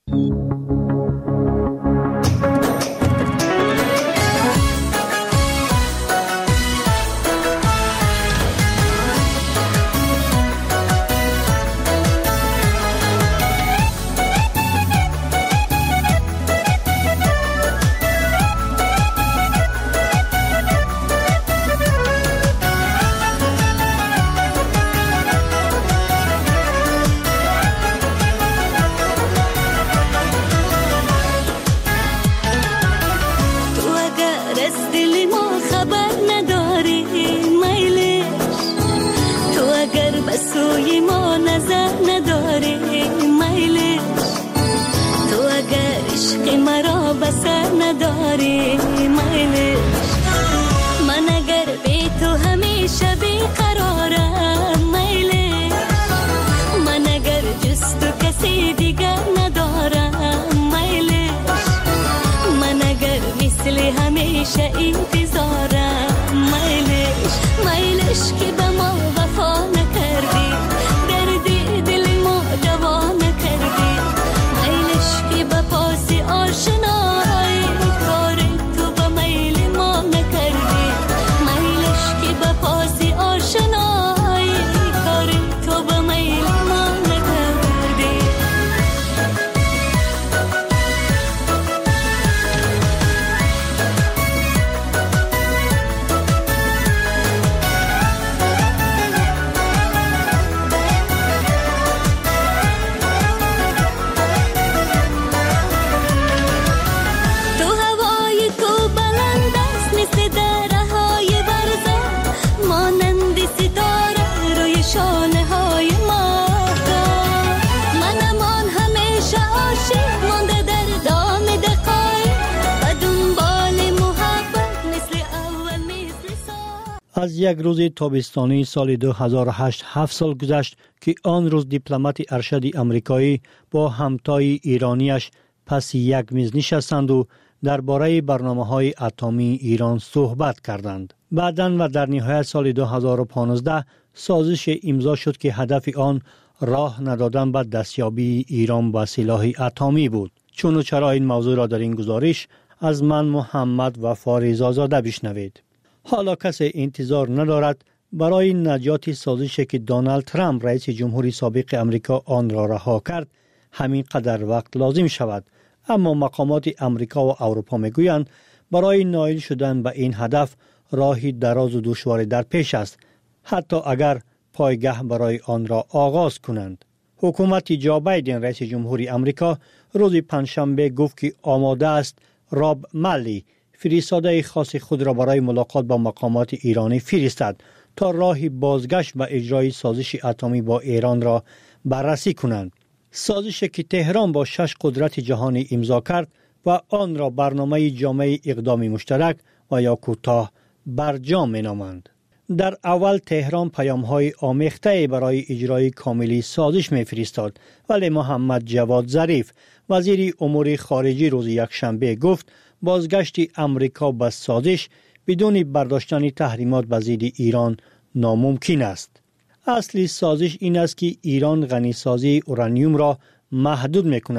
از یک روز تابستانی سال دو هزار و هشت هفت سال گذشت که آن روز دیپلمات ارشد امریکایی با همتای ایرانیش پس یک میز نشستند و درباره برنامه‌های اتمی ایران صحبت کردند. بعداً و در نهایت سال دو هزار و پانزده سازش امضا شد که هدف آن راه ندادن به دستیابی ایران به سلاح اتمی بود. چون و چرا این موضوع را در این گزارش از من محمد وفا رضازاده بشنوید. حالا کسی انتظار ندارد برای نجات سازشی که دونالد ترامپ رئیس جمهوری سابق امریکا آن را رها کرد همین قدر وقت لازم شود، اما مقامات امریکا و اروپا میگویند برای نائل شدن به این هدف راهی دراز و دشوار در پیش است، حتی اگر پایگاه برای آن را آغاز کنند. حکومت جو بایدن رئیس جمهوری امریکا روز پنجشنبه گفت که آماده است راب مالی فرستاده خاص خود را برای ملاقات با مقامات ایرانی فرستد تا راه بازگشت و اجرای سازش اتمی با ایران را بررسی کنند. سازشی که تهران با شش قدرت جهانی امضا کرد و آن را برنامه جامع اقدام مشترک و یا کوتاه برجام مینامند. در اول تهران پیام‌های آمیخته برای اجرای کاملی سازش می‌فرستاد، ولی محمد جواد ظریف وزیر امور خارجه روز یکشنبه گفت بازگشت امریکا به سازش بدون برداشتن تحریمات به ضد ایران ناممکن است. اصلی سازش این است که ایران غنیسازی اورانیوم را محدود می‌کند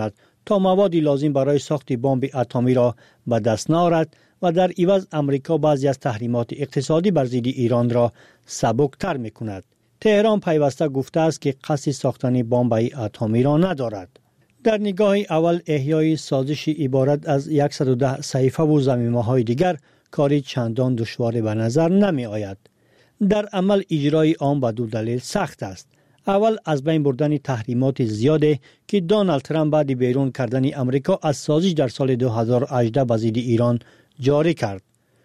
تا موادی لازم برای ساخت بمب اتمی را به دست نآورد و در عوض امریکا بعضی از تحریمات اقتصادی بر ضد ایران را سبکتر می‌کند. تهران پیوسته گفته است که قصد ساختن بمب اتمی را ندارد. در نگاه اول احیای سازشی عبارت از صد و ده صحیفه و ضمیمه‌های دیگر کاری چندان دشوار به نظر نمی آید. در عمل اجرای آن به دو دلیل سخت است. اول از بین بردن تحریمات زیاده که دونالد ترامپ بعد بیرون کردن امریکا از سازش در سال دو هزار و هجده به ضد ایران جاری کرد.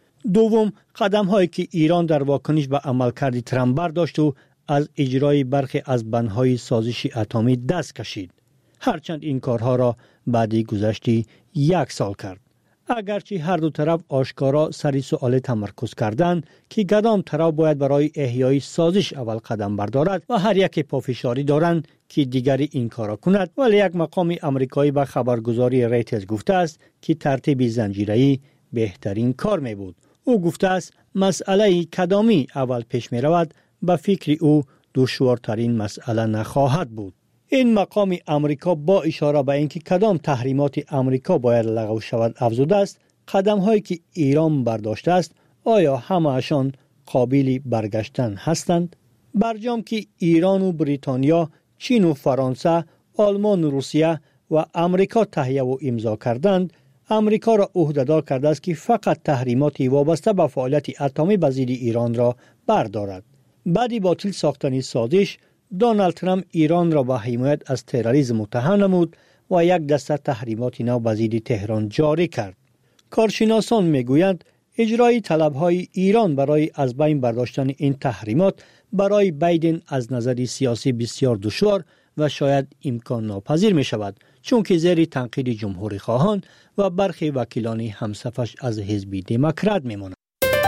دوم قدم هایی که ایران در واکنش به عملکرد ترامپ برداشت و از اجرای برخی از بندهای سازش اتمی دست کشید. هرچند این کارها را بعد گذشت یک سال کرد. اگرچه هر دو طرف آشکارا سر سوال تمرکز کردند که کدام طرف باید برای احیای سازش اول قدم بردارد و هر یک پافشاری دارند که دیگری این کارا کند، ولی یک مقام امریکایی به خبرگزاری ریترز گفته است که ترتیب زنجیره‌ای بهترین کار می بود. او گفته است مسئله کدامی اول پیش می رود به فکر او دشوارترین مسئله نخواهد بود. این مقام امریکا با اشاره به اینکه کدام تحریمات امریکا باید لغو شود افزوده است قدم هایی که ایران برداشته است آیا همه‌شان قابل برگشتن هستند؟ برجام که ایران و بریتانیا، چین و فرانسه، آلمان و روسیه و امریکا تهیه و امضا کردند، امریکا را عهده‌دار کرده است که فقط تحریمات وابسته به فعالیت اتمی به ضد ایران را بردارد. بعد باطل ساختن سازش، دونالد ترامپ ایران را با حمایت از تروریسم متهم نمود و یک دسته تحریمات نو به ضد تهران جاری کرد. کارشناسان میگویند اجرای طلب‌های ایران برای از بین برداشتن این تحریمات برای بایدن از نظر سیاسی بسیار دشوار و شاید امکان ناپذیر می شود، چون که زیر تنقید جمهوری خواهان و برخی وکیلان همصفش از حزب دموکرات می ماند.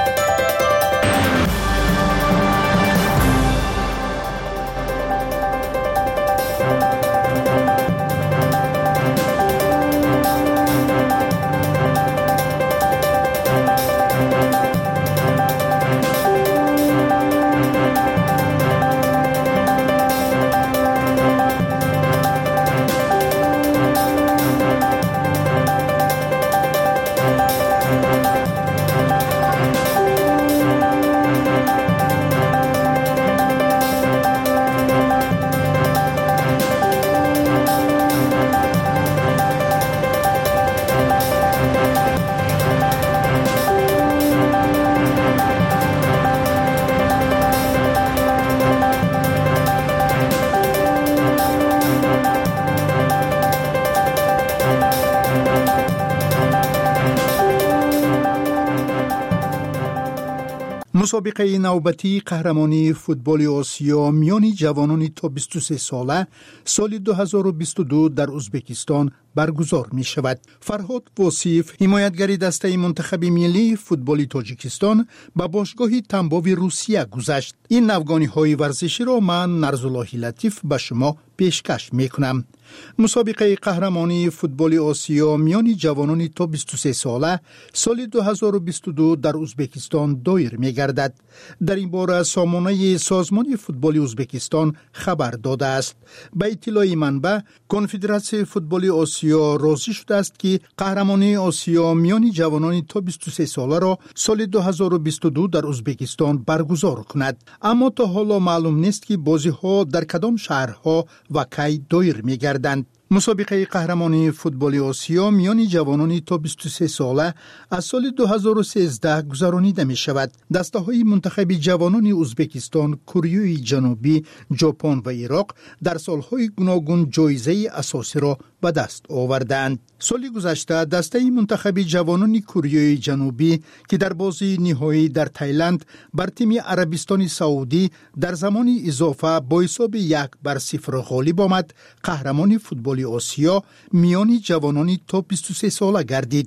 مسابقه نوبتی قهرمانی فوتبال آسیا میان جوانان تا بیست و سه ساله سال دو هزار و بیست و دو در ازبکستان برگزار می شود. فرهاد وصیف، حمایتگر دسته منتخب ملی فوتبال تاجیکستان، به باشگاه تنباوی روسیه گذشت. این نوگانی های ورزشی را من نرزالله لطیف به شما پیشکش می کنم. مسابقه قهرمانی فوتبال آسیا میان جوانان تا بیست و سه ساله سال دو هزار و بیست و دو در ازبکستان دایر می گردد. در این باره سامانه سازمان فوتبال ازبکستان خبر داده است. به اطلاع منبع، کنفدراسیون فوتبال آسیا راضی شده است که قهرمانی آسیا میان جوانان تا بیست و سه ساله را سال دو هزار و بیست و دو در ازبکستان برگزار کند. اما تا حالا معلوم نیست که بازی ها در کدام شهرها و کی دایر می گردد. مسابقه قهرمانی فوتبال آسیا میان جوانان تا بیست و سه ساله از سال دو هزار و سیزده گذرانیده می شود. دسته های منتخب جوانان ازبکستان، کره جنوبی، ژاپن و عراق در سالهای گوناگون جایزه اساسی را به دست آوردند. سال گذشته دسته منتخب جوانان کره جنوبی که در بازی نهایی در تایلند بر تیم عربستان سعودی در زمان اضافه با حساب یک بر صفر غالب آمد، قهرمان فوتبال آسیا میان جوانان تا بیست و سه ساله گردید.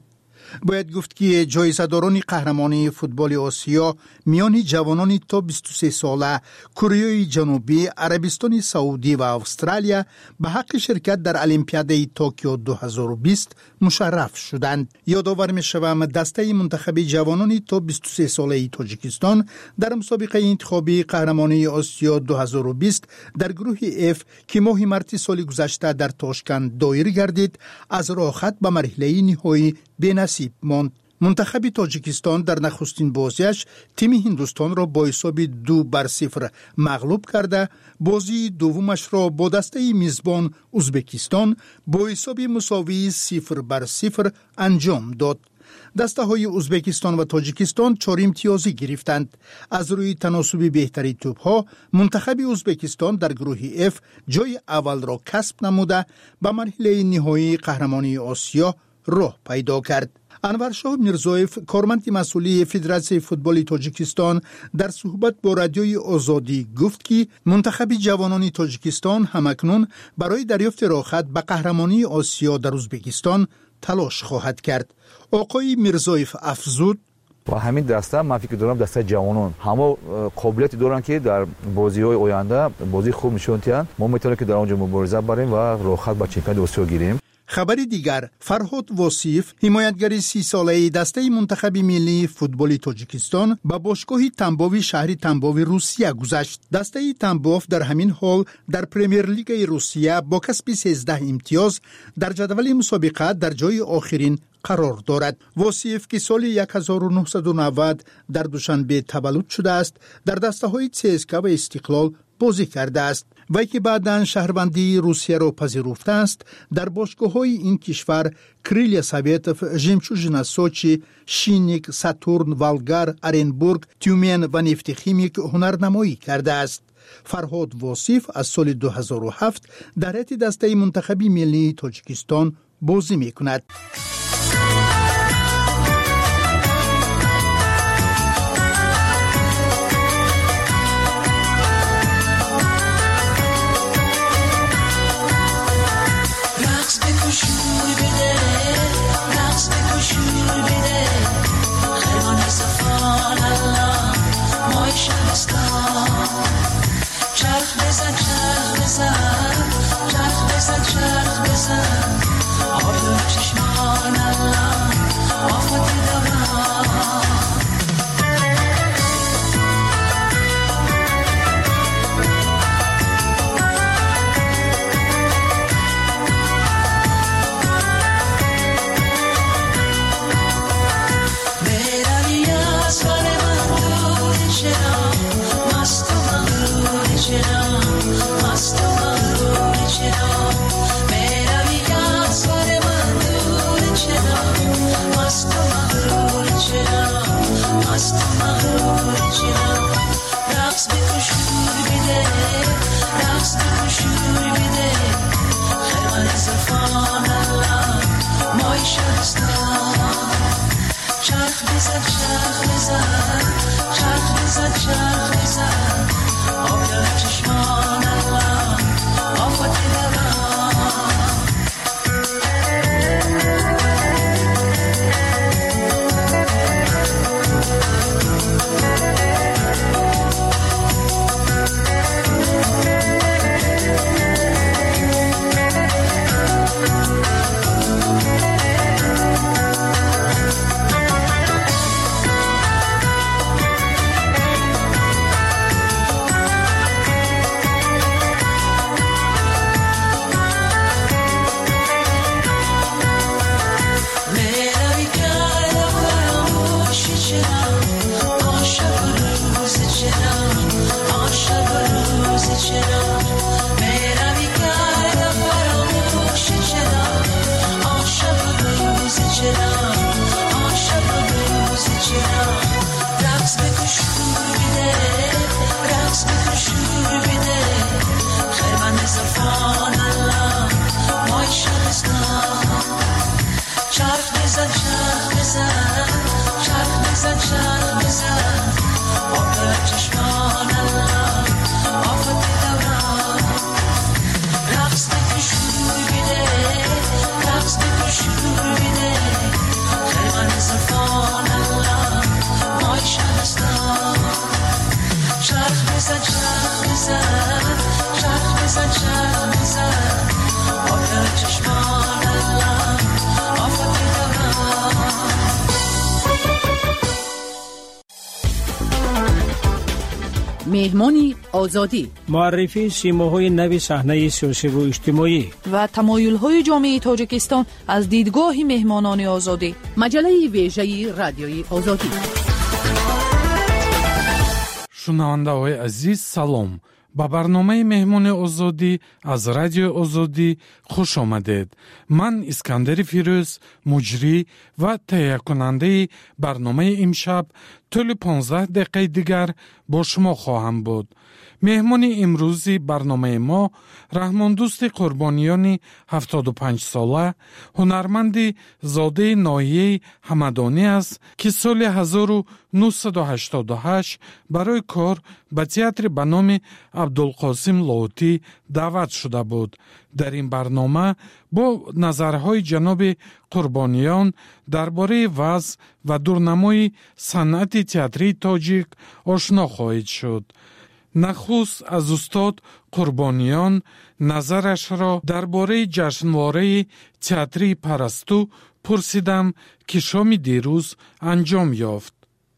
باید گفت که جایزه‌داران قهرمانی فوتبال آسیا میان جوانان تا بیست و سه ساله کره جنوبی، عربستان سعودی و استرالیا به حق شرکت در المپیاد توکیو دو هزار و بیست مشرف شدند. یادآور می‌شوم دسته منتخب جوانان تا بیست و سه ساله تاجیکستان در مسابقه انتخابی قهرمانی آسیا دو هزار و بیست در گروه F که ماه مارس سال گذشته در تاشکند دایر گردید، از راه خط به مرحله نهایی بی‌نصیب ماند. منتخب تاجیکستان در نخستین بازیش تیم هندوستان را با حساب دو بر صفر مغلوب کرده، بازی دومش را با دسته میزبان ازبکستان با حساب مساوی صفر بر صفر انجام داد. دسته های ازبکستان و تاجیکستان چهار امتیازی گرفتند. از روی تناسب بهتری توپ ها منتخب ازبکستان در گروه F جای اول را کسب نموده به مرحله نهایی قهرمانی آسیا راه پیدا کرد. انورشاه میرزایف، کارمند مسئولی فدراسیون فوتبال تاجیکستان، در صحبت با رادیوی آزادی گفت که منتخب جوانان تاجیکستان همکنون برای دریافت راه خط به قهرمانی آسیا در ازبکستان تلاش خواهد کرد. آقای میرزایف افزود: و همین دسته من فکر دارم دسته جوانان همه قابلیتی دارن که در بازی‌های آینده بازی خوب نشون دهند. ما میتونیم که در اونجا مبارزه بریم و راه خط با چمپیون آسیا گیریم. خبری دیگر، فرهاد واصف، حمایتگر سی ساله دسته منتخب ملی فوتبال تاجیکستان به باشگاه تنباوی شهر تنباوی روسیه گذشت. دسته تنباف در همین حال در پرمیر لیگ روسیه با کسب سیزده امتیاز در جدول مسابقه در جای آخرین قرار دارد. واصف که سال هزار و نهصد و نود در دوشنبه تولد شده است، در دسته های سیسکا و استقلال بازی کرده است. وی که بعداً شهروندی روسیه را پذیرفته است، در باشگاه‌های این کشور کریلیا سویتوف، ژمچوژنا سوچی، شینیک، ساتورن، والگار، ارنبورگ، تیومن و نفت خیمیک هنرنمایی کرده است. فرهاد واصف از سال دو هزار و هفت در هیئت دسته منتخب ملی تاجیکستان بازی می‌کند. چشمان الله آفت دوران چرخ بزن چرخ بزن چرخ بزن چرخ بزن آخر چشمان الله آفتی دارم. مهمانی آزادی، معرفی سیماهای نوی صحنه سیاسی و اجتماعی و تمایل‌های جامعه تاجیکستان از دیدگاه مهمانان آزادی. مجله ویژه رادیوی آزادی. شنونده‌های عزیز سلام. با برنامه مهمان آزادی از رادیو آزادی خوش آمدید. من اسکندر فیروز، مجری و تهیه کننده برنامه امشب طول پانزده دقیقه دیگر با شما خواهم بود. مهمان امروزی برنامه ما رحماندوست قربانیان هفتاد و پنج ساله هنرمند زاده ناحیه همدانی است که سال هزار و نهصد و هشتاد و هشت برای کار به تئاتر به نام عبدالقاسم لاهوتی دعوت شده بود. در این برنامه با نظرهای جناب قربانیان درباره وضع و دورنمای صنعت تئاتری تاجیک آشنا خواهید شد. نخست از استاد قربانیان نظرش را درباره جشنواره تئاتری پرستو پرسیدم که شام دیروز انجام یافت.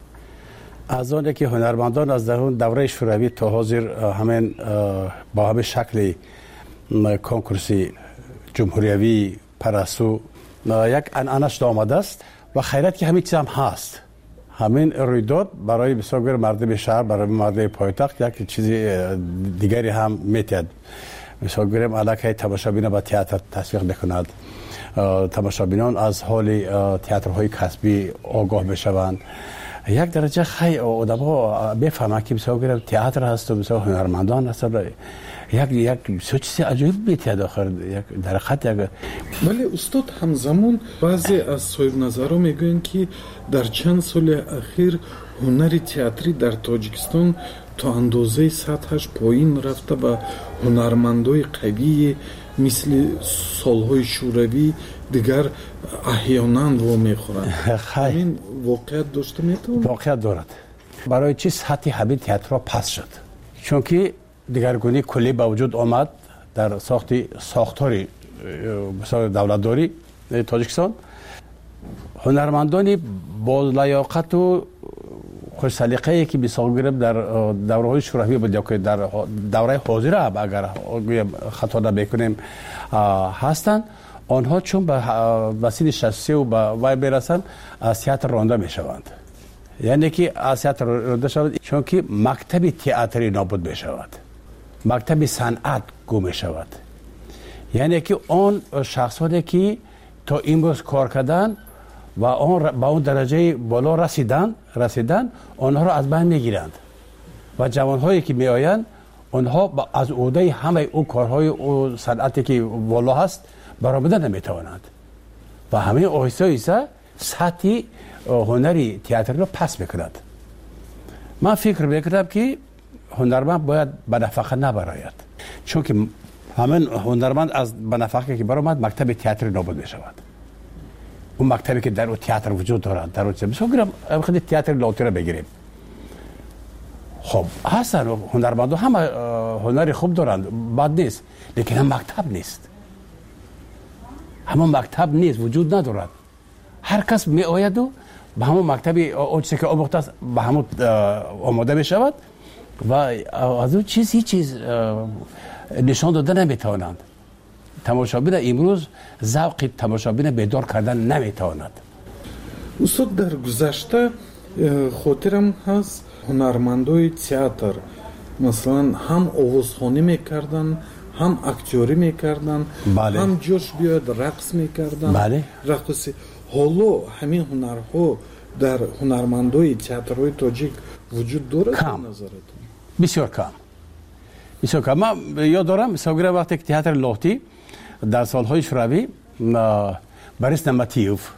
از آنه که هنرمندان از دوره شوروی تا حاضر همین با همه شکل کنکورسی جمهوریوی پرستو یک عنعنه‌اش آمده است و خیرت که همین چیز هم هست. همین رویداد برای بسیار مردم شهر، برای مردم پایتخت یک چیز دیگری هم میتید. مثال گریم علاقه تماشابین با تئاتر تشویق میکند، تماشابینان از حال تئاترهای کسبی آگاه بشوند. یک درجه خیلی آدم‌ها بفهمند که مثال گریم تئاتر هست و مثال هنرمندان هست. یک یک چیز عجیب میتید آخر یک در خط یک. ولی استاد همزمان بعضی از صاحب نظرها میگویند که در چند سال اخیر هنر تئاتری در تاجیکستان تا اندازه سطحش پایین رفته و هنرمندای قوی مثل سالهای شوروی دیگر احیانا رو میخورند. همین واقعیت داشته میتونه؟ واقعیت دارد. برای چی سطح همین تئاتر پس شد؟ چون که دیگرگونی کلی به وجود آمد در ساخت ساختاری مثلا دولتداری تاجیکستان. هنرمندانی با لیاقت و خوش سلیقه‌ای که مثال گرفت در دوره‌های شوروی بود یا که در دوره حاضر اگر خطا نکنیم هستند، آنها چون به وسیله شصت و سه و به وای برسند از تئاتر رانده میشوند. یعنی که از تئاتر رانده شوند چون که مکتب تئاتری نابود میشود، مکتب صنعت گم میشود. یعنی که آن شخصانی که تا امروز کار کردن و آن با اون درجه بالا رسیدن رسیدن آنها را از بین میگیرند و جوانهایی که میآیند آنها از عهده همه اون کارهای و صنعتی که بالا هست برآمده نمیتوانند و همه آهسته آهسته سطح هنری تئاتری را پس میکند. من فکر میکردم که هنرمند باید به نفقه نبراید، چون که همین هنرمند از به نفقه که برآمد مکتب تئاتری نابود میشود. اون مکتبی که در اون تئاتر وجود دارد در اون چه مثلا گرم خیلی تئاتر لاهوتی را بگیریم. خب هستن هنرمندان همه هنری خوب دارند، بد نیست، لیکن هم مکتب نیست. همون مکتب نیست، وجود ندارد. هر کس می آید و به همون مکتبی اون چیزی که آموخته است به همون آماده می شود و از اون چیز هیچ چیز نشان داده نمیتوانند. تماشابین امروز ذوق تماشابین بیدار کردن نمیتواند. استاد در گذشته خاطرم هست هنرمندای تئاتر مثلا هم آوازخوانی میکردن، هم اکتوری میکردن، بله. هم جوش بیاد رقص میکردن. بله. رقص. حالا همین هنرها در هنرمندای تئاترهای تاجیک وجود دارد؟ کم. بسیار کم. بسیار کم. من یاد دارم مثلا وقتی که تئاتر لاهوتی در سالهای شوروی بریس نمتیوف،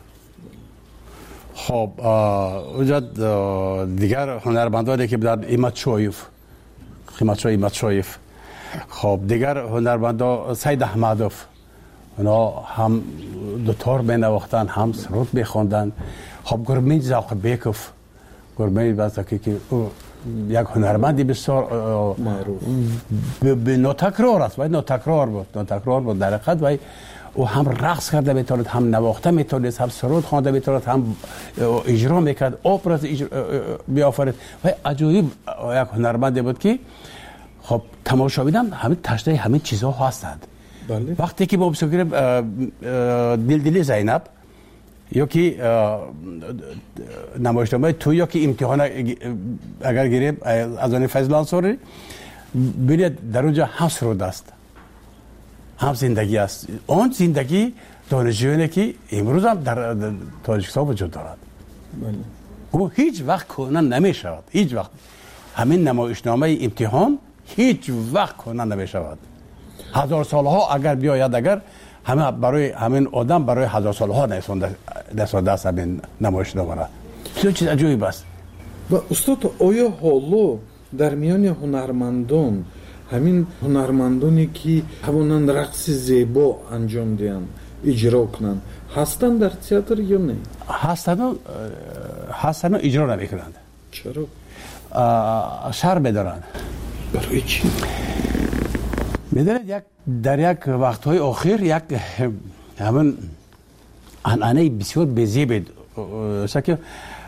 خب اونجا دیگر هنرمندانی که در ایمتشویف خیمتشوی ایمتشویف، خب دیگر هنرمندا سید احمدوف، اونا هم دوتار بنواختن هم سرود بخوندن. خب گرمین زاق بیکوف گرمین واسه که یک هنرمندی بسیار معروف به نوتکرار است و نوتکرار بود نوتکرار بود در حقیقت و او هم رقص کرده میتوند هم نواخته میتوند هم سرود خوانده میتوند هم اجرا میکرد اپرا بیافرید و عجیب یک هنرمندی بود که خب تماشا میدم همه تشنه همه چیزها هستند. بله. وقتی که ما بسیاریم دلدلی زینب یا که نمایشنامه تو یا که امتحان اگر گیریم از آن فضل انصاری ببینید در اونجا هم سرود است هم زندگی است. اون زندگی دانشجویانی که امروز هم در تاجیکستان وجود دارد. بله. او هیچ وقت کنن نمی شود. هیچ وقت همین نمایشنامه امتحان هیچ وقت کنن نمی شود. هزار سالها اگر بیاید اگر همه برای همین آدم برای هزار سالها نسونده نسونده است همین نمایشنامه را. بسیار چیز عجیب است. و استاد آیا حالا در میان هنرمندان همین هنرمندانی که توانند رقص زیبا انجام دهند اجرا کنند هستند در تئاتر یا نه؟ هستند هستند اجرا نمیکنند. چرا؟ شر بدارند. برای چی؟ میدونید یک در یک وقت‌های آخر یک همین عنعنه بسیار بزیبه که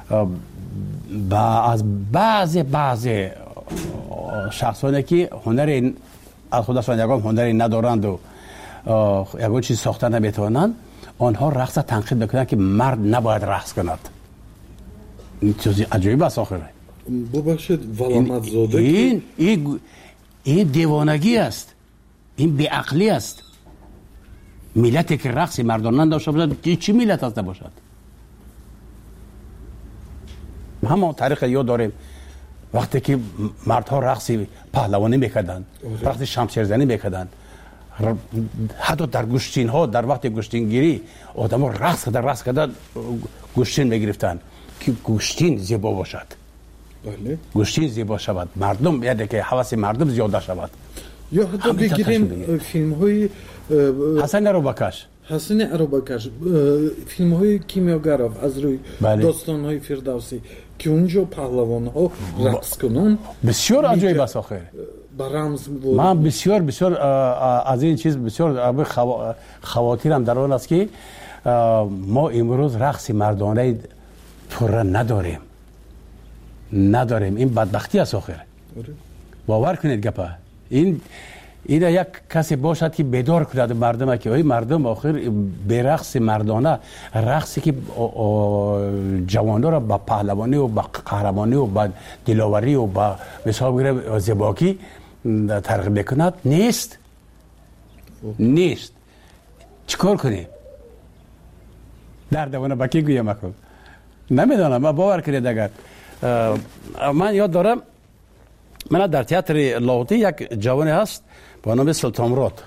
با از بعضی بعضی شخصانی که هنری از خودشان یگان هنری ندارند و یگان چیز ساخته نمیتوانند آنها رقص تنقید میکنند که مرد نباید رقص کند. این چیزی عجیب است آخر. ببخشید ولامت زاده این این این دیوانگی است. این بی‌عقلی است. ملتی که رقص مردانه داشته باشد چی ملت است نباشد؟ همون تاریخ یاد داریم وقتی که مردها رقص پهلوانی میکردند رقص شمشیرزنی میکردند حتی در گوشتین ها در وقت گوشتین گیری آدم ها رقص در رقص کردن گوشتین میگرفتند که گوشتین زیبا باشد. بله. گوشتین زیبا شود مردم یعنی که حواس مردم زیاده شود. یا حتی بگیریم فیلم های حسن اروبکش حسن اروبکش فیلم های کیمیاگرف از روی بله. داستان های فردوسی که اونجا پهلوان ها رقص کنن بسیار عجیب است آخر. برامز من بسیار بسیار از این چیز بسیار خواتیرم در آن است که ما امروز رقص مردانه پره نداریم نداریم. این بدبختی است آخر. باور کنید گپا این این یک کسی باشد که بیدار کند مردم که ای مردم آخر به رقص مردانه رقصی که جوانان را با پهلوانی و با قهرمانی و با دلاوری و با مثال بگیرم زیباکی ترغیب میکند نیست نیست چیکار کنیم در دوانه با کی گویم اکن نمیدانم. من باور کنید اگر من یاد دارم من در تئاتر لاهوتی یک جوانی هست با نام سلطان مراد.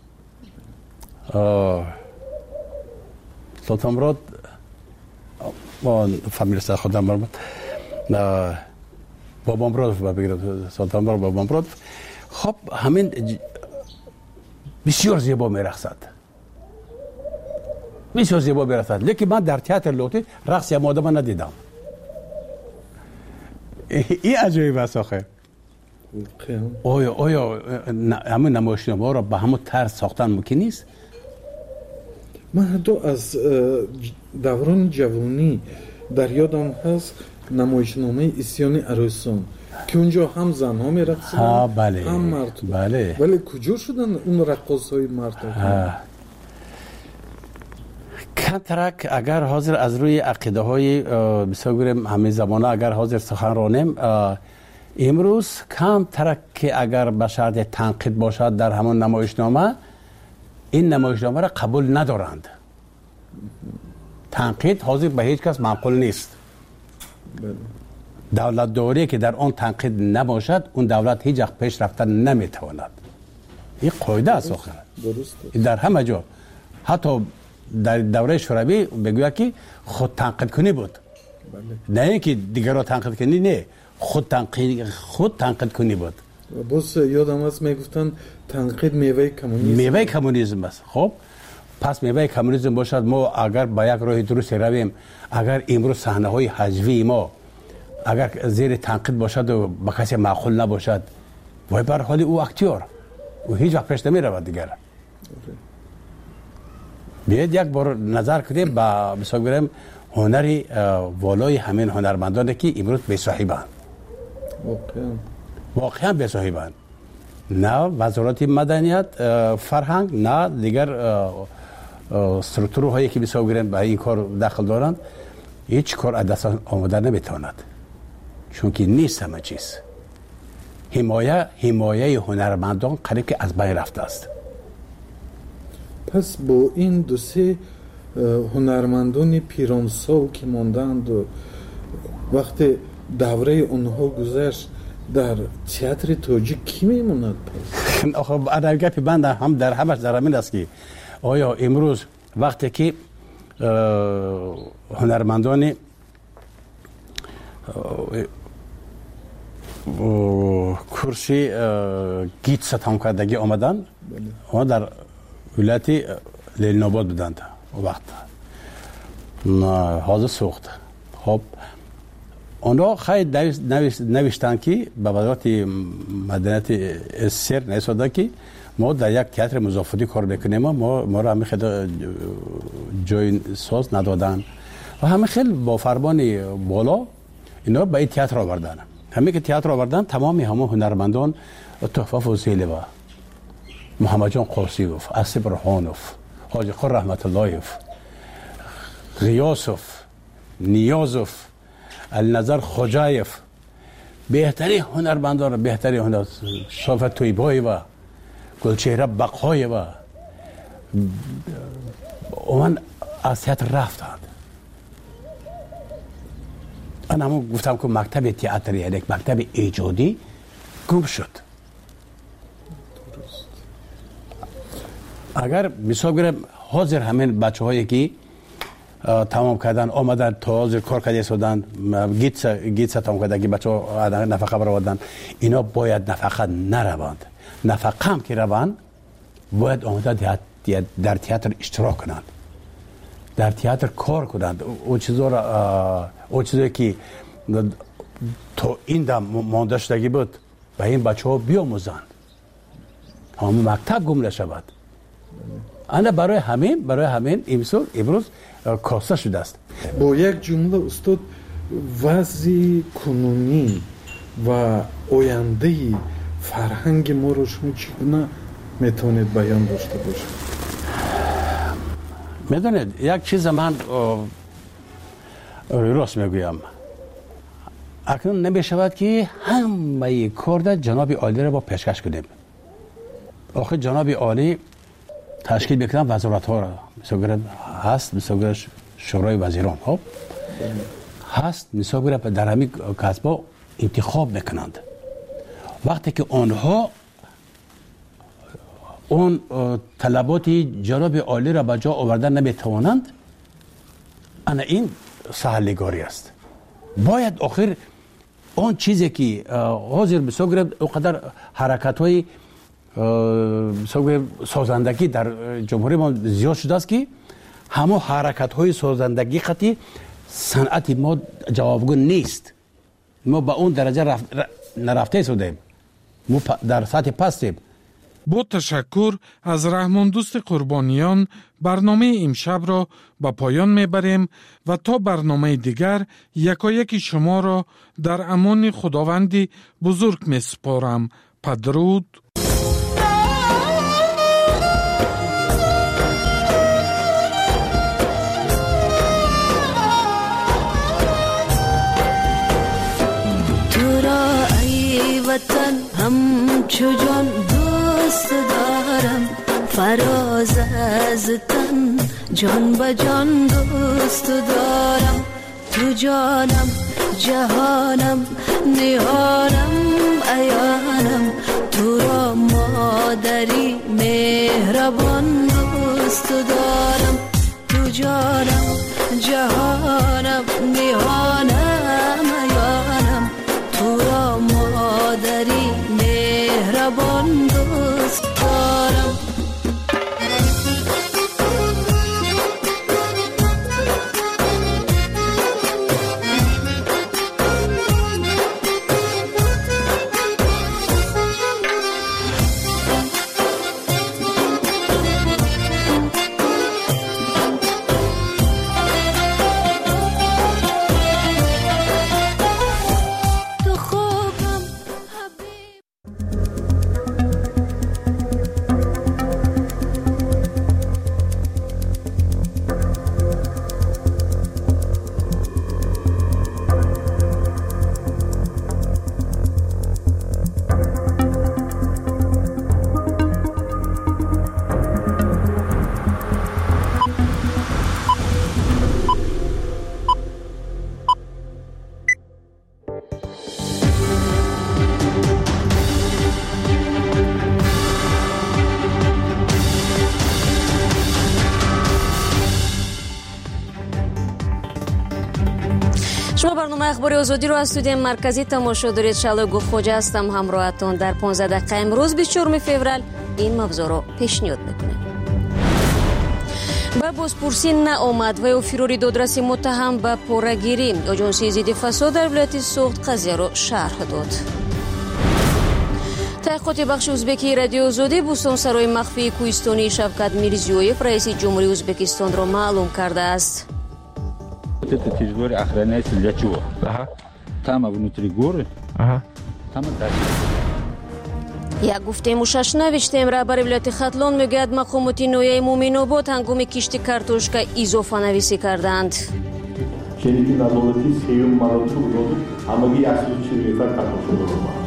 سلطان مراد با فامیل خودم مربوط بابا مراد بگیرم سلطان مراد بابا مراد خب همین بسیار زیبا میرقصد بسیار زیبا میرقصد لیکن من در تئاتر لاهوتی رقص هم آدم ندیدم. این عجیب است آخه. آیا آیا همه نمایشنامه را به همون طرز ساختن ممکن نیست؟ من حتی از دوران جوانی در یادم هست نمایشنامه اسیان عروسان که اونجا هم زنها میرقصیدن بله. هم مرد. بله. ولی کجا شدن اون رقاصهای مرد؟ کترک اگر حاضر از روی عقیده های بسیار گریم همه زمانه اگر حاضر سخن رانیم امروز کم ترک که اگر به شرط تنقید باشد در همون نمایشنامه این نمایشنامه را قبول ندارند. تنقید حاضر به هیچ کس معقول نیست. دولت داری که در آن تنقید نباشد اون دولت هیچ وقت پیش رفتن نمیتواند. این قاعده است آخر. در همه جا حتی در دوره شوروی بگوید که خود تنقید کنی بود. بله. نه اینکه دیگران تنقید کنی نه خود تنقید خود تنقید کنی بود. باز یادم هست میگفتن تنقید میوه کمونیسم میوه کمونیسم است. خب پس میوه کمونیسم باشد ما اگر با یک راه درست رویم اگر امروز صحنه های حجوی ما اگر زیر تنقید باشد و با کسی معقول نباشد وای بر حال او اکتیور و هیچ وقت پیش نمی رود دیگر. بیاید یک بار نظر کنیم با مثال بریم هنری والای همین هنرمندانی که امروز بی صاحبند. واقعا واقعا بی صاحبند. نه وزارت مدنیت فرهنگ نه دیگر استرکتورهایی که مثال بریم به این کار داخل دارند هیچ کار از دست آمده نمیتواند چون که نیست همه چیز. حمایه حمایه هنرمندان قریب که از بین رفته است. پس با این دو سه هنرمندان پیرامسال که ماندند و وقتی دوره اونها گذشت در تئاتر تاجیک کی میموند پس؟ آخه در گپ بند هم در همش در همین است که آیا امروز وقتی که هنرمندان کرسی گیت ستم کردگی آمدن و در ولایت لیلناباد بودند و وقت حاضر سوخت. خب آنها خیلی نوشتن که به وزارت مدنیت سر نشده که ما در یک تئاتر مضافاتی کار میکنیم ما ما را همین خیلی جای ساز ندادن و همین خیلی با فرمان بالا اینا به این تئاتر آوردن. همین که تئاتر آوردن تمامی همون هنرمندان تحفه فوزیلی و محمد جان قاسیوف، اسب رحانوف، حاجی خور رحمت اللهیف، غیاسوف، نیازوف، النظر خوجایف بهترین هنرمندان بهترین هنر صافت تویبای و گلچهره بقای و اون از تئاتر رفتند. من همون گفتم که مکتب تئاتر یعنی یک مکتب ایجادی گم شد. اگر مثال بگیرم حاضر همین بچه هایی که تمام کردن آمدن تا حاضر کار کرده شدن گیت گیت تمام کردن که بچه ها نفقه برآوردن اینا باید نفقه نروند. نفقه هم که روند باید آمده در تئاتر اشتراک کنند در تئاتر کار کنند او چیزا را او چیزایی که تو این دم مانده شدگی بود به این بچه ها بیاموزند همون مکتب گم نشود. انا برای همین برای همین امسال امروز کاسته شده است. با یک جمله استاد وضع کنونی و آینده فرهنگ ما رو شما چگونه میتونید بیان داشته باشید؟ میدونید یک چیز من راست میگویم اکنون نمیشود که همه کار جناب عالی را با پیشکش کنیم. آخه جناب عالی تشکیل میکنن وزارت ها را مثلا هست مثلا شورای وزیران خب هست مثلا در همین کسبا انتخاب میکنند. وقتی که آنها اون طلبات جناب عالی را به جا آوردن نمیتوانند انا این سهلگاری است. باید آخر اون چیزی که حاضر مثلا اونقدر حرکت های سازندگی در جمهوری ما زیاد شده است که همه حرکت های سازندگی خطی صنعت ما جوابگو نیست. ما به اون درجه رفت نرفته شدیم. ما در سطح پستیم. با تشکر از رحمان دوست قربانیان برنامه امشب را به پایان میبریم و تا برنامه دیگر یکایک شما را در امان خداوند بزرگ میسپارم. پدرود. وطن همچو جان دوست دارم فراز از تن جان به جان دوست دارم تو جانم جهانم نهانم عیانم تو را مادری مهربان دوست دارم تو جانم جهانم نهانم عیانم تو را مادری مهربان دوست دارم. برنامه اخبار آزادی رو از استودیو مرکزی تماشا دارید. شالو خوجا هستم همراهتون. در پانزده دقیقه امروز بیست و چهارم فوریه این موضوع رو پیشنهاد میکنیم. با بازپرسی نآمد و او فروری دادرسی متهم به پوره‌گیری، آژانسی ضد فساد در ولایت سوخت قضیه را شرح داد. تحقیقات بخش ازبکی رادیو آزادی بوستانسرای مخفی کوهستانی شوکت میرزیویف رئیس جمهوری ازبکستان را معلوم کرده است. Это территория охраняется для чего? Ага. Там внутри горы. Ага. Там дальше. یک گفته موشش نوشتیم. رهبر ولایت ختلان میگوید مقامات نویه مومن‌آباد هنگام کشت کارتوشکا اضافه نویسی کردند. شنیدی نظارتی سیوم مالوچو بود. همگی اصلی چیزی فرق کرده.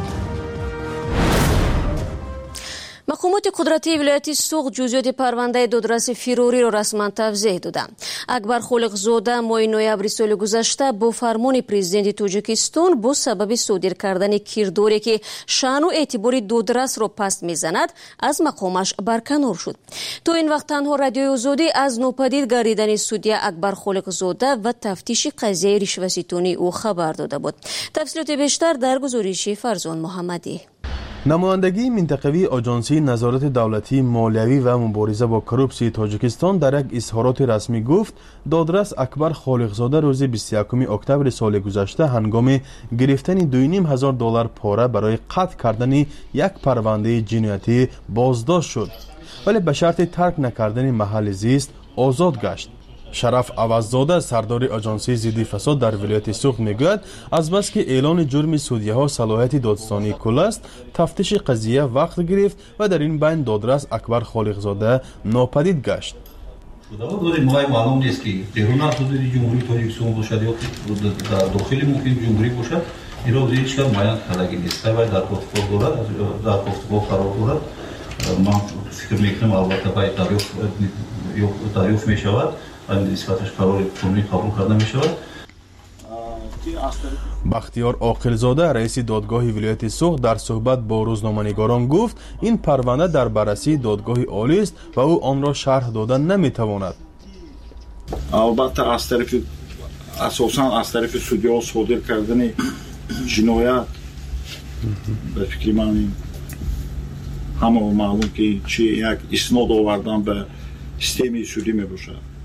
مقامات قدرتی ولایت سوخت جزئیات پرونده دادرس فروری را رسما توضیح دادند. اکبر خالقزاده ماه نوامبر سال گذشته با فرمان پرزیدنت تاجیکستان با سبب صادر کردن کرداری که شأن و اعتبار دادرس را پست میزند از مقامش برکنار شد. تا این وقت تنها رادیو آزادی از ناپدید گردیدن سودیا اکبر خالقزاده و تفتیش قضیه رشوه‌ستانی او خبر داده بود. تفصیلات بیشتر در گزارش فرزان محمدی. نمایندگی منطقوی آژانسی نظارت دولتی مالیوی و مبارزه با کروپسی تاجیکستان در یک اظهارات رسمی گفت دادرس اکبر خالقزاده روز بیست و یکم اکتبر سال گذشته هنگام گرفتن دو و نیم هزار دلار پاره برای قطع کردن یک پرونده جنایتی بازداشت شد، ولی به شرط ترک نکردن محل زیست آزاد گشت. شرف عوضزاده سردار آژانسی ضد فساد در ولایت سوخت میگوید از بس که اعلان جرم سودیه‌ها صلاحیت دادستانی کل است، تفتیش قضیه وقت گرفت و در این بین دادرس اکبر خالقزاده ناپدید گشت. ما معلوم نیست که درون حدود جمهوری تاجیکستان باشد یا در داخل ممکن جمهوری باشد، این را هیچ کم معین کردگی نیست. باید در گفتگو دارد، در گفتگو قرار دارد. من فکر میکنم البته باید دریافت دریافت میشود. بختیار عاقلزاده رئیس دادگاه ولایت سوخت در صحبت با روزنامه‌نگاران گفت این پرونده در بررسی دادگاه عالی است و او آن را شرح دادن نمیتواند. البته از طرف اساساً از طرف سودیا صادر کردن جنایت به فکر من همه معلوم که چی یک اسناد آوردن به سیستم سودی میباشد.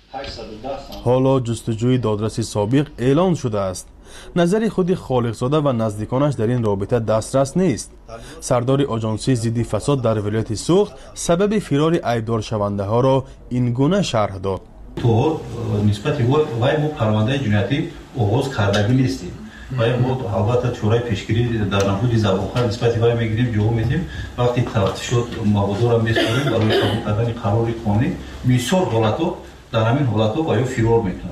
حالا جستجوی دادرسی سابق اعلان شده است. نظر خود خالقزاده و نزدیکانش در این رابطه دسترس نیست. سردار آژانسی ضد فساد در ولایت سوخت سبب فرار عیبدار شونده ها را این گونه شرح داد. تو نسبت وای ما پرونده جنایتی آغاز کردگی نیستیم. وای ما البته چورای پیشگیری در نهاد زبانخوان نسبت وای میگیریم جواب میدیم. وقتی تفتیشات مواد را میسپاریم برای قبول کردن قرار قانونی بسیار حالتو در همین حالتو باید فرار میکنن.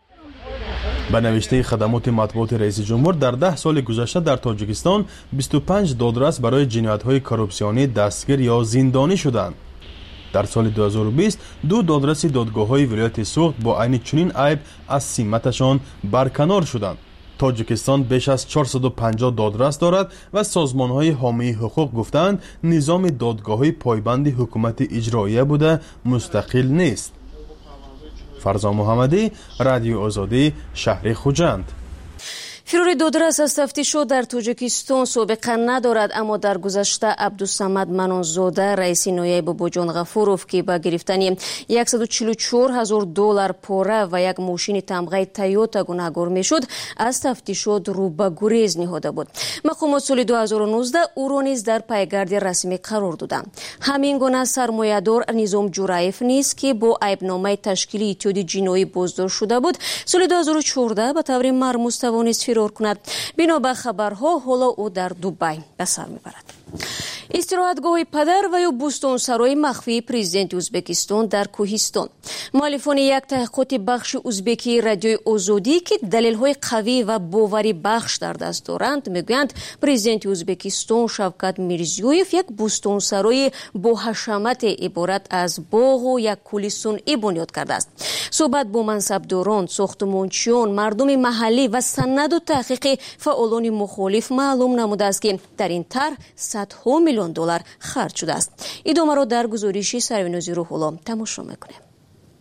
به نوشته خدمات مطبوعات رئیس جمهور در ده سال گذشته در تاجیکستان بیست و پنج دادرس برای جنایت‌های کروپسیونی دستگیر یا زندانی شدند. در سال دو هزار و بیست دو دادرس دادگاه‌های ولایت سوخت با عین چنین عیب از سمتشان برکنار شدند. تاجیکستان بیش از چهارصد و پنجاه دادرس دارد و سازمان‌های حامی حقوق گفتند نظام دادگاه‌های پایبند حکومت اجراییه بوده مستقل نیست. فرزان محمدی، رادیو آزادی، شهر خوجند. فرار دادرس از تفتیش در تاجیکستان سابقه ندارد، اما در گذشته عبدالصمد منانزاده رئیس نایب بوجان غفوروف که با گرفتن صد و چهل و چهار هزار دلار پاره و یک ماشین تمغه تویوتا گناهکار میشد از تفتیشات رو به گریز نهاده بود. مقامات سال دو هزار و نوزده او را نیز در پیگرد رسمی قرار دادند. همین گونه سرمایه‌دار نظام جورایف نیز که با عیبنامه تشکیل اتحاد جنایی بازداشت شده بود سال دو هزار و چهارده به طور مرموز توانست فرار کند. بنا به خبرها حالا او در دبی به سر میبرد. استراحتگاه پدر و یا بوستانسرای مخفی پرزیدنت ازبکستان در کوهستان. مؤلفان یک تحقیقات بخش ازبکی رادیوی آزادی که دلیل‌های قوی و باوری بخش در دست دارند میگویند پرزیدنت ازبکستان شوکت میرزیویف یک بوستانسرای با حشمت عبارت از باغ و یک کولی صنعی بنیاد کرده است. صحبت با منصبداران، ساختمانچیان، مردم محلی و سند و تحقیق فعالان مخالف معلوم نموده است که در این طرح صدها میلیون دلار خرج شده است. ادامه را در گزارش سروینوزی روح الله تماشا میکنیم.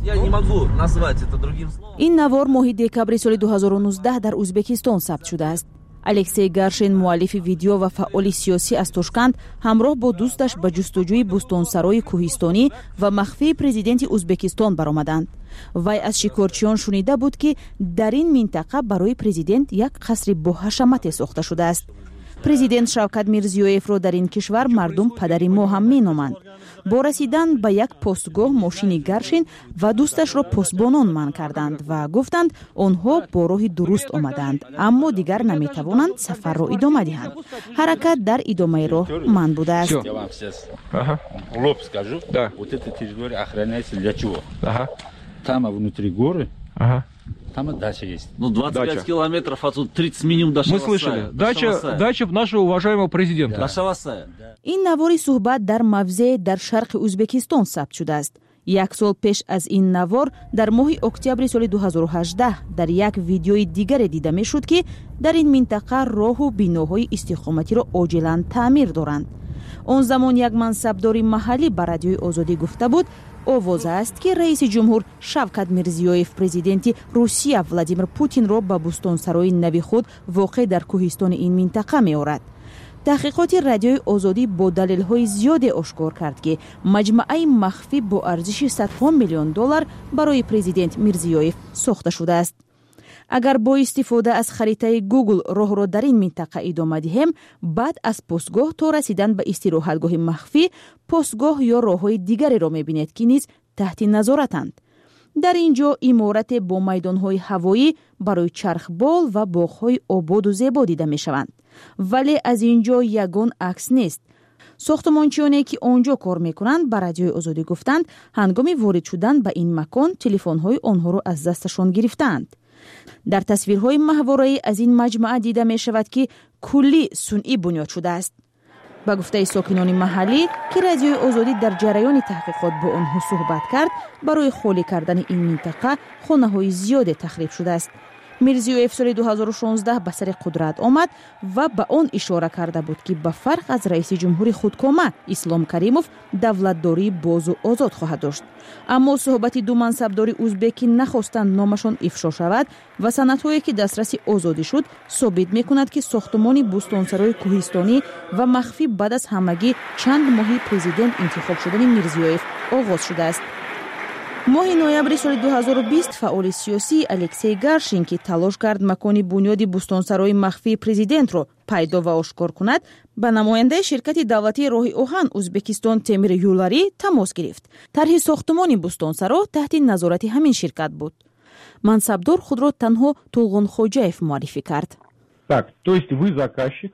این نوار ماهی دکبر سال دو هزار و نوزده در ازبکستان ثبت شده است. الکسی گارشین مؤلف ویدیو و فعال سیاسی از تاشکند همراه با دوستش به جستجوی بوستانسرای کوهستانی و مخفی پرزیدنت ازبکستان برآمدند. وی از شکارچیان شنیده بود که در این منطقه برای پرزیدنت یک قصر با حشمت ساخته شده است. پرزیدنت شوکت میرزیویف را در این کشور مردم پدری ما هم مینامند. با رسیدن به یک پستگاه ماشین گارشین و دوستش را پستبانان منع کردند و گفتند آنها با راه درست آمدند اما دیگر نمیتوانند سفر را ادامه دهند. حرکت در ادامه راه منع بوده است. Там дача есть. Ну, двадцать пять дача. Километров отсюда, тридцать минимум до Шавасая. Мы слышали. Дача, дача нашего уважаемого президента. До Шавасая. این نواری صحبت در موضع در شرق ازبکستان ثبت شده است. یک سال پیش از این نوار در ماه اکتبر سال دو هزار و هجده در یک ویدیوی دیگر دیده می شد که در این منطقه راه و بیناهای استقامتی را عاجلا تعمیر دارند. اون زمان یک منصبدار محلی به رادیوی آزادی گفته بود آواز است که رئیس جمهور شوکت میرزیویف پرزیدنت روسیه ولادیمیر پوتین را به بوستانسرای نوی خود واقع در کوهستان این منطقه می آورد. تحقیقات رادیوی آزادی با دلیل‌های زیادی آشکار کرد که مجموعه مخفی با ارزش صدها میلیون دلار برای پرزیدنت میرزیویف ساخته شده است. اگر با استفاده از خریطه گوگل راه را در این منطقه ادامه دهیم، بعد از پستگاه تا رسیدن به استراحتگاه مخفی، پستگاه یا راه‌های دیگری را می‌بینید که نیز تحت نظارتند. در اینجا عمارت با میدان‌های هوایی برای چرخبال و باغ‌های آباد و زیبا دیده می‌شوند. ولی از اینجا یگان عکس نیست. ساختمانچیانی که آنجا کار میکنند به رادیوی آزادی گفتند هنگام وارد شدن به این مکان تلفن‌های آنها را از دستشان گرفتند. در تصویرهای ماهواره‌ای از این مجموعه دیده می شود که کلی صنعی بنیاد شده است. با گفته ساکنان محلی که رادیوی آزادی در جریان تحقیقات با آنها صحبت کرد، برای خالی کردن این منطقه خانه‌های زیاد تخریب شده است. میرزیویف سال دو هزار و شانزده به سر قدرت آمد و به آن اشاره کرده بود که به فرق از رئیس جمهور خودکامه اسلام کریموف دولتداری باز و آزاد خواهد داشت. اما صحبت دو منصبدار ازبکی نخواستند نامشان افشا شود و سندهایی که دسترسی آزادی شد ثابت میکند که ساختمان بوستانسرای کوهستانی و مخفی بعد از همگی چند ماه پرزیدنت انتخاب شدن میرزیویف آغاز شده است. ماه نوامبر سال دو هزار و بیست فعال سیاسی الکسی گارشین که تلاش کرد مکان بنیاد بوستانسرای مخفی پرزیدنت را پیدا و آشکار کند، به نماینده شرکت دولتی راه آهن ازبکستان تیمیر یولاری تماس گرفت. طرح ساختمان بوستانسرا تحت نظارت همین شرکت بود. منصبدار خود را تنها طلغون خوجاєв معرفی کرد. Так, то есть вы заказчик?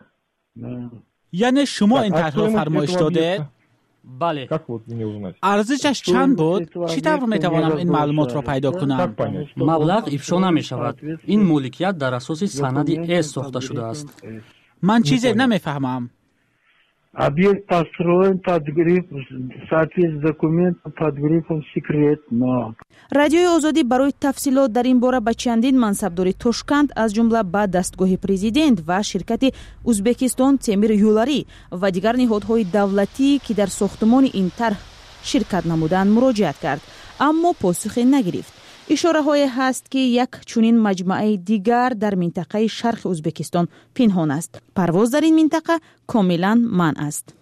یعنی شما این طرح را فرمایش داده؟ بله. ارزشش چند بود؟ چی طور می توانم این معلومات را پیدا کنم؟ مبلغ افشا نمی شود. این مالکیت در اساس سند اس ساخته شده است. من چیزی نمیفهمم. Объект построен под гриф, соответствует документам под грифом секретно. رادیوی آزادی برای تفصیلات در این باره به چندین منصبدار تاشکند از جمله به دستگاه پرزیدنت و شرکت ازبکستان تیمیر یولاری و دیگر نهادهای دولتی که در ساختمان این طرح شرکت نمودند مراجعت کرد، اما پاسخی نگرفت. اشاره های هست که یک چنین مجموعه دیگر در منطقه شرق ازبکستان پنهان است. پرواز در این منطقه کاملا منع است.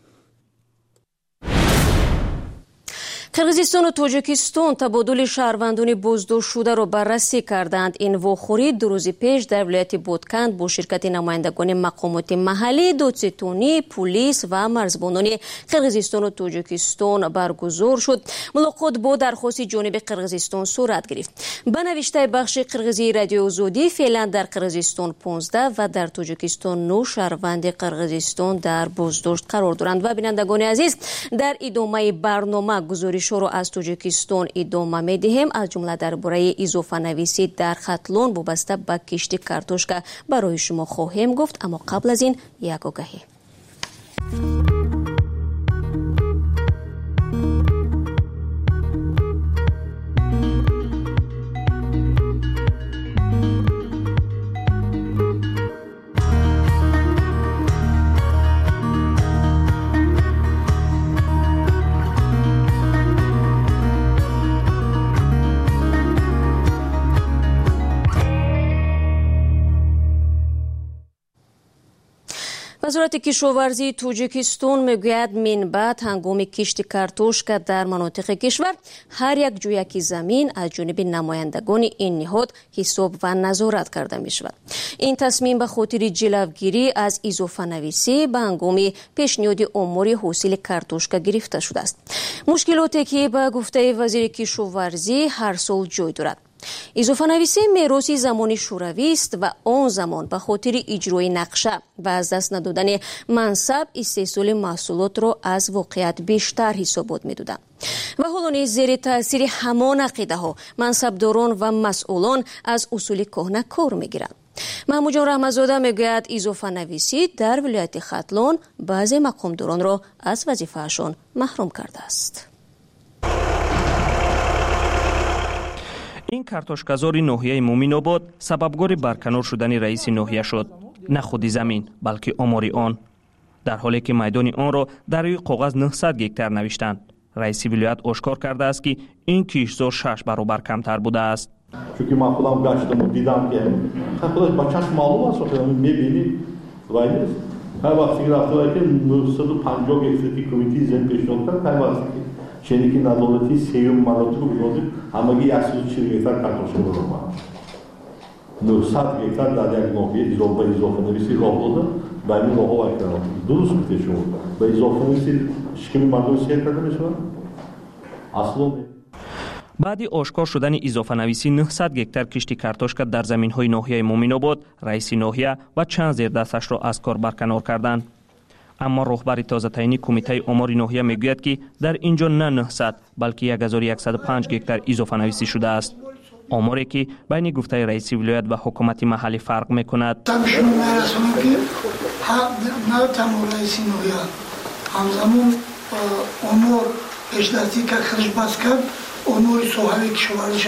قرغیزستان و تاجیکستان تبادل شهروندان بازداشت شده را بررسی کردند. این واخوری دو روز پیش در ولایت بودکند با شرکت نمایندگان مقامات محلی، دادستانی، پلیس و مرزبانان قرغیزستان و تاجیکستان برگزار شد. ملاقات با درخواست جانب قرغیزستان صورت گرفت. به نوشته بخش قرغیزی رادیو آزادی فعلا در قرغیزستان پانزده و در تاجیکستان نه شهروند قرغیزستان در بازداشت قرار دارند. و بینندگان عزیز، در ادامه برنامه گزارش رو از تاجیکستان ادامه می‌دهیم. از جمله درباره اضافه نویسی در ختلون وابسته به کشت کارتوشکا برای شما خواهیم گفت، اما قبل از این یک آگهی. وزارت کشاورزی توجیکستان میگوید من بعد هنگام کشت کارتوشکا در مناطق کشور هر یک جویک زمین از جانب نمایندگان این نهاد حساب و نظارت کرده می شود. این تصمیم به خاطر جلوگیری از اضافه نویسی به هنگام پیشنهاد امور حاصل کارتوشکا گرفته شده است. مشکلاتی که به گفته وزیر کشاورزی هر سال جای دارد. اضافه نویسی میراث زمان شوروی است و آن زمان به خاطر اجرای نقشه و از دست ندادن منصب استحصال محصولات را از واقعیت بیشتر حسابات می‌دادند. و حالا نیز زیر تاثیر همان عقیده ها منصبداران و مسئولان از اصول کهنه کار می‌گیرند. محمود جان رحمت‌زاده میگوید اضافه نویسی در ولایت ختلان بعضی مقامداران را از وظیفه‌شان محروم کرده است. این کارتوشکازاری ناحیه مومین‌آباد سببگار برکنار شدن رئیس ناحیه شد. نه خود زمین بلکه آمار آن. در حالی که میدان آن را در روی کاغذ نهصد هکتار نوشتند. رئیس ولایت آشکار کرده است که این کشتزار شش برابر کمتر بوده است. چون من خودم گشتم و دیدم که خودش با چشم معلوم است وقتی می‌بینی وای نیست. هر وقتی که رفته که نهصد و پنجاه هکتار کمیته زمین پیشنهاد کرد هر وقتی شریک ندولتی سیوم مناطق بود همگی صد و چهل هکتار کارتوشکا دارند. نهصد هکتار در یک ناحیه اضافه اضافه نویسی راه بوده و این راه ها کردن. درست گفته شما به اضافه نویسی شکمی مردم سیر کرده میشود؟ اصلا بعد آشکار شدن اضافه نویسی نهصد هکتار کشت کارتوشکا در زمین‌های ناحیه مومین‌آباد، رئیس ناحیه و چند زیردستش را از کار برکنار کردند. اما رهبر تازه تعیین کمیته آمار ناحیه میگوید که در اینجا نه نهصد بلکه هزار و صد و پنج هکتار اضافه نویسی شده است. آماری که بین گفته رئیس ولایت و حکومت محلی فرق میکند. تمشون میرسونم که نه تنها رئیس ناحیه همزمان آمار پیشدستی که خرج بس کرد آمار ساحل کشاورزی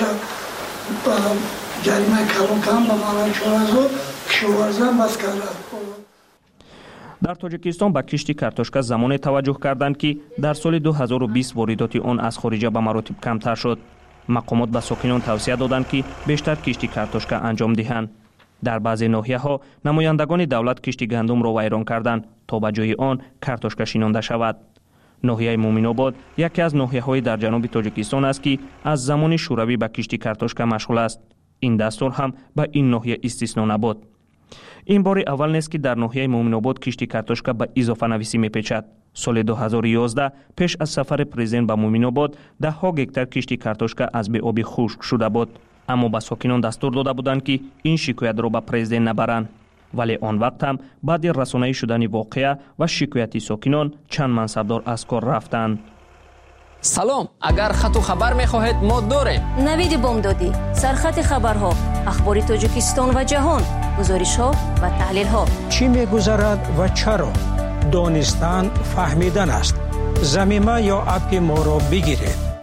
جریمه کلان کردن به معنای چهار هزار کشاورزی بس کرده. در تاجیکستان به کشت کارتوشکا زمان توجه کردند که در سال دو هزار و بیست واردات آن از خارج به مراتب کمتر شد. مقامات به ساکنان توصیه دادند که بیشتر کشت کارتوشکا انجام دهند. در بعضی ناحیه‌ها نمایندگان دولت کشت گندم را ویران کردند تا به جای آن کارتوشکا شینانده شود. ناحیه مومین‌آباد یکی از ناحیه‌های در جنوب تاجیکستان است که از زمان شوروی به کشت کارتوشکا مشغول است. این دستور هم به این ناحیه استثنا نبود. این بار اول نیست که در ناحیه مومین‌آباد کشت کارتوشکا به اضافه نویسی میپیچد. سال دو هزار و یازده پیش از سفر پرزیدنت به مومین‌آباد ده ها هکتار کشت کارتوشکا از بی آبی خشک شده بود. اما به ساکنان دستور داده بودند که این شکایت را به پرزیدنت نبرند. ولی آن وقت هم بعد رسانه‌ای شدن واقعه و شکایت ساکنان چند منصبدار از کار رفتند. سلام، اگر خط و خبر می‌خواهید ما داریم. نوید بامدادی، سرخط خبرها، اخبار تاجیکستان و جهان، گزارش‌ها و تحلیل‌ها. چی می‌گذرد و چرا؟ دانستن فهمیدن است. زمینه یا اپ ما را بگیرید.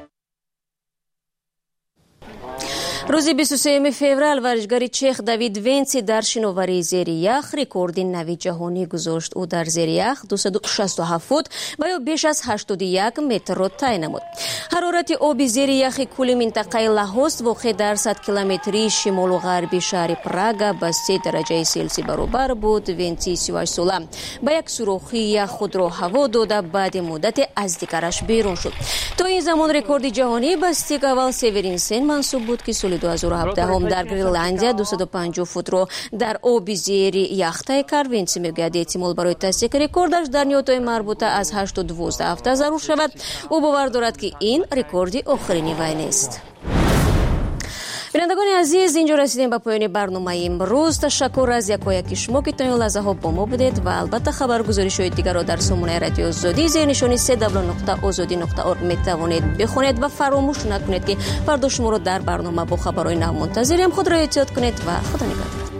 روز بیست و سوم فوریه ورزشکار چخ دوید وینسی در شناوری زیر یخ رکورد نوی جهانی گذاشت. او در زیر یخ دویست و شصت و هفت فوت و یا بیش از هشتاد و یک متر را طی نمود. حرارت آب زیر یخ کل منطقه لاهوس واقع در صد کیلومتری شمال و غربی شهر پراگ به سه درجه سلسی برابر بود. وینسی سی و هشت ساله با یک سوراخی یخ خود را هوا داده بعد مدت از دیگرش بیرون شد. تا این زمان رکورد جهانی به استیگ اول سیورینسن منصوب بود که سال دو هزار و هفده هم در گرینلندیا دویست و پنجاه فوت رو در آب زیر یخ طی کرد. وینسی میگوید احتمال برای تصدیق رکوردش در نیات‌های مربوطه از هشت و دوازده هفته ضرور شود. او باور دارد که این رکورد آخرین وی نیست. بینندگان عزیز، اینجا رسیدیم به پایان برنامه امروز. تشکر از یکایک شما که تا این لحظه ها با ما بودید و البته خبرگزاری‌های دیگر را در سامانه رادیو آزادی زیر نشانی سه دبلیو نقطه آزادی نقطه اورگ میتوانید بخونید و فراموش نکنید که فردا شما را در برنامه با خبرهای نو منتظریم. خود را احتیاط کنید و خدا نگهدار.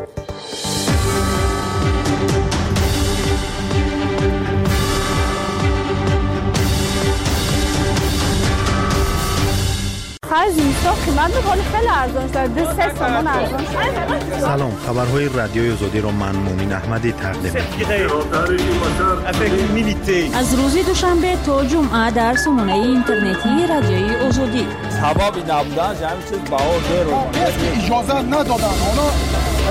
از اینستا قیمت می‌کنه خیلی ارزان شده. سه تومان ارزان شده. سلام، خبرهای رادیوی آزادی را من مومین احمدی تقدیم می‌کنم. از روز دوشنبه تا جمعه در سامانه اینترنتی رادیوی آزادی. سبب نبودن همین چیز باور رو اجازه ندادن. حالا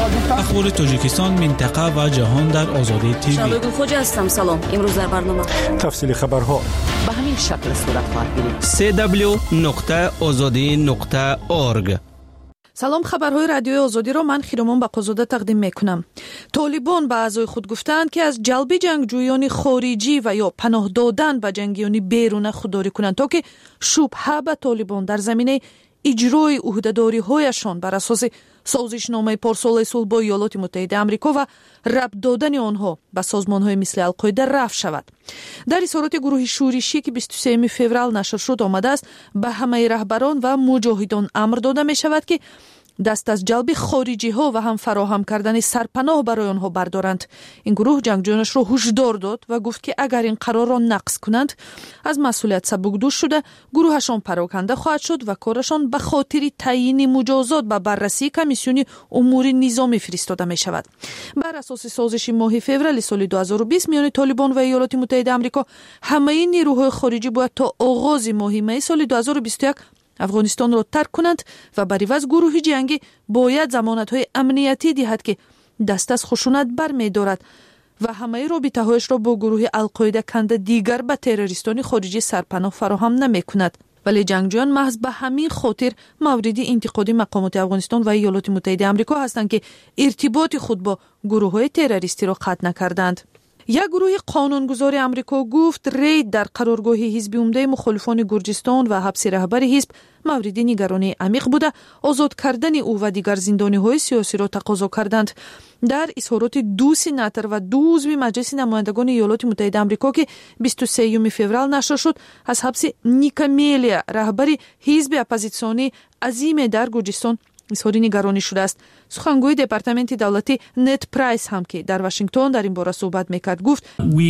اخبار تاجیکستان، منطقه و جهان در آزادی تیوی. شادو خوجا هستم. سلام. امروز در برنامه تفصیل خبرها به همین شکل صورت خواهد گرفت. سی دبلیو نقطه آزادی نقطه اورگ. سلام، خبرهای رادیوی آزادی را من خیرمان بقازاده تقدیم میکنم. طالبان به اعضای خود گفتند که از جلب جنگجویان خارجی و یا پناه دادن به جنگیان بیرون خودداری کنند تا که شبهه به طالبان در زمینه اجرای عهده‌داری هایشان بر اساس سازشنامه پارسال صلح با ایالات متحده آمریکا و ربط دادن آنها به سازمان‌های مثل القاعده رفع شود. در اظهارات گروه شورشی که بیست و سوم فوریه نشر شد آمده است به همه رهبران و مجاهدان امر داده می شود که دست از جلب خارجی ها و هم فراهم کردن سرپناه برای آنها بردارند. این گروه جنگجویانش را هشدار داد و گفت که اگر این قرار را نقض کنند از مسئولیت سبکدوش شده گروهشان پراکنده خواهد شد و کارشان به خاطر تعیین مجازات به بررسی کمیسیون امور نظامی فرستاده می شود. بر اساس سازش ماه فوریه سال دو هزار و بیست میان طالبان و ایالات متحده آمریکا همه نیروهای خارجی باید تا آغاز ماه می سال دو هزار و بیست و یک افغانستان را ترک کنند و بر عوض گروه جنگی باید ضمانت‌های امنیتی دهد که دست از خشونت برمی دارد و همه رابطه هایش را با گروه القاعده کنده دیگر به تروریستان خارجی سرپناه فراهم نمی کند. ولی جنگجویان محض به همین خاطر مورد انتقاد مقامات افغانستان و ایالات متحده آمریکا هستند که ارتباط خود با گروه های تروریستی را قطع نکردند. یک گروه قانونگذار آمریکا گفت رید در قرارگاه حزب عمده مخالفان گرجستان و حبس رهبر حزب مورد نگرانی عمیق بوده. آزاد کردن او و دیگر زندانی‌های سیاسی را تقاضا کردند. در اظهارات دو سناتور و دو عضو مجلس نمایندگان ایالات متحده آمریکا که بیست و سوم فوریه نشر شد از حبس نیکا میلیا رهبر حزب اپوزیسیونی عظیم در گرجستان اظهار نگرانی شده است. سخنگوی دپارتمنت دولتی نت پرایس هم که در واشنگتن در این باره صحبت میکرد گفت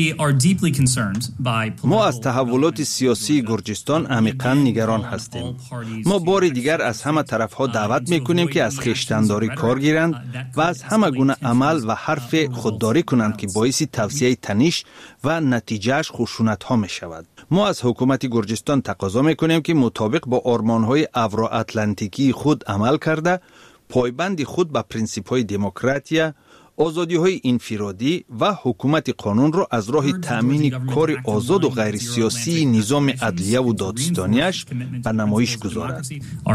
ما از تحولات سیاسی گرجستان عمیقاً نگران هستیم. ما بار دیگر از همه طرفها دعوت میکنیم که از خویشتن‌داری کار گیرند و از همه گونه عمل و حرف خودداری کنند که باعث توسعه تنش و نتیجهش خشونت ها می شود. ما از حکومت گرجستان تقاضا میکنیم که مطابق با آرمان‌های اورو-اتلانتیکی خود عمل کرده پایبند خود به پرینسیپ‌های دموکراتیا، آزادی‌های انفرادی و حکومت قانون را از راه تأمین کار آزاد و غیر سیاسی نظام عدلیه و دادستانیش به نمایش گذارد.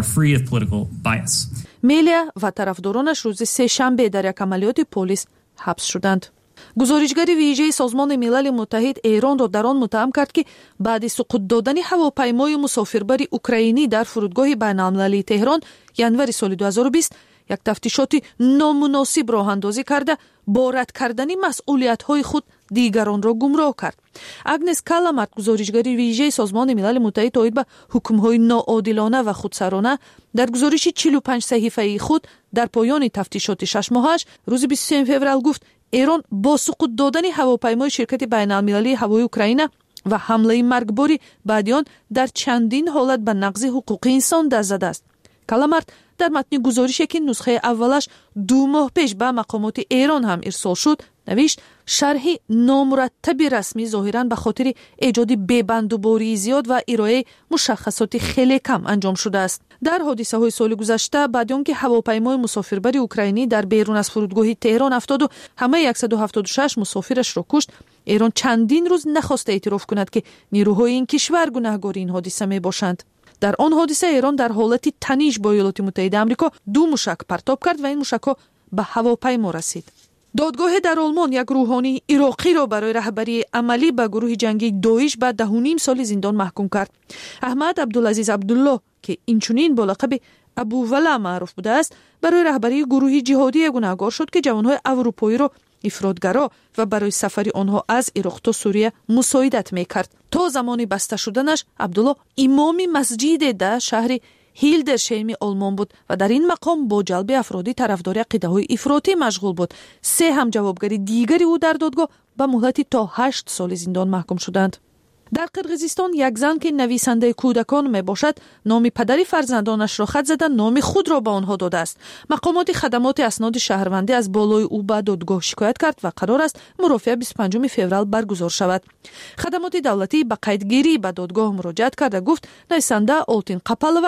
میلیا و طرفدارانش روز سه شنبه در یک عملیات پلیس حبس شدند. گزارشگر ویژه سازمان ملل متحد ایران را در آن متهم کرد که بعد سقوط دادن هواپیمای مسافربر اوکراینی در فرودگاه بین‌المللی تهران ینور سال دو هزار و بیست یک تفتیشات نامناسب راه اندازی کرده با رد کردن مسئولیت‌های خود دیگران را گمراه کرد. اگنس کالامارت گزارشگر ویژه سازمان ملل متحد تایید به حکم‌های ناعادلانه و خودسرانه در گزارش چهل و پنج صحیفه‌ای خود در پایان تفتیشات شش ماهش روز بیست و سوم فوریه گفت ایران با سقوط دادن هواپیمای شرکت بین‌المللی هوایی اوکراین و حمله مرگباری بعد آن در چندین حالت به نقض حقوق انسان دست زده است. کالامارت در متن گزارشی که نسخه اولش دو ماه پیش به مقامات ایران هم ارسال شد نوشت شرح نامرتب رسمی ظاهراً به خاطر ایجاد ببندوباری زیاد و ارائه مشخصات خیلی کم انجام شده است. در حادثه های سال گذشته بعد آنکه هواپیمای مسافربر اوکراینی در بیرون از فرودگاه تهران افتاد و همه صد و هفتاد و شش مسافرش را کشت، ایران چندین روز نخواسته اعتراف کند که نیروهای این کشور گناهکار این حادثه می باشند. در آن حادثه ایران در حالت تنش با ایالات متحده آمریکا دو موشک پرتاب کرد و این موشک‌ها به هواپیما رسید. دادگاه در آلمان یک روحانی عراقی را برای رهبری عملی به گروه جنگی داعش به ده و نیم سال زندان محکوم کرد. احمد عبدالعزیز عبدالله که اینچنین با لقب ابو ولا معروف بوده است برای رهبری گروه جهادی گناهکار شد که جوانهای اروپایی را افراطگرا و برای سفر آنها از عراق تا سوریه مساعدت میکرد. تا زمان بسته شدنش عبدالله امام مسجد در شهر هیلدرشیم آلمان بود و در این مقام با جلب افرادی طرفدار عقیده‌های افراطی مشغول بود. سه هم جوابگری دیگری او در دادگاه به مهلت تا هشت سال زندان محکوم شدند. در قرقیزستان یک زن که نویسنده کودکان می باشد نام پدری فرزندانش را خط زده نام خود را به آنها داده است. مقامات خدمات اسناد شهروندی از بالای او به دادگاه شکایت کرد و قرار است مرافعه بیست و پنجم فوریه برگزار شود. خدمات دولتی به قیدگیری به دادگاه مراجعت کرد و گفت نویسنده آلتین قپالووا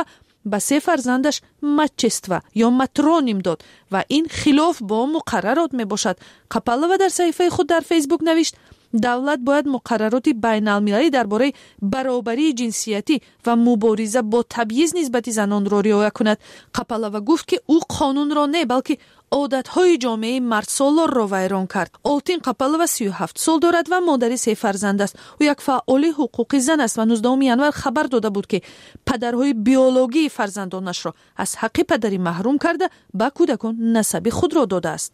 به سه فرزندش مچستوا یا مترونیم داد و این خلاف با مقررات می باشد. قپالوا در صفحه خود در فیسبوک نوشت دولت باید مقررات بین المللی درباره برابری جنسیتی و مبارزه با تبعیض نسبت زنان را رعایت کند. قپالوا گفت که او قانون را نه بلکه عادتهای جامعه مردسالار را ویران کرد. آلتین قپالوا سی و هفت سال دارد و مادر سه فرزند است. او یک فعال حقوقی زن است و نوزدهم ژانویه خبر داده بود که پدرهای بیولوژی فرزندانش را از حق پدری محروم کرده به کودکان نسب خود را داده است.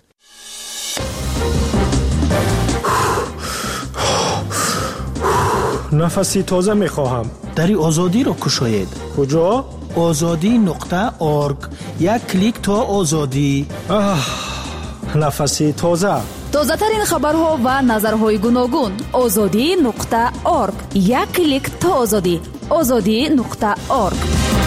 نفسی تازه می خواهم. دری آزادی را کشاید. کجا؟ آزادی نقطه ارگ. یک کلیک تا آزادی. نفسی تازه. تازه ترین خبرها و نظرهای گوناگون. آزادی نقطه ارگ. یک کلیک تا آزادی. آزادی نقطه ارگ.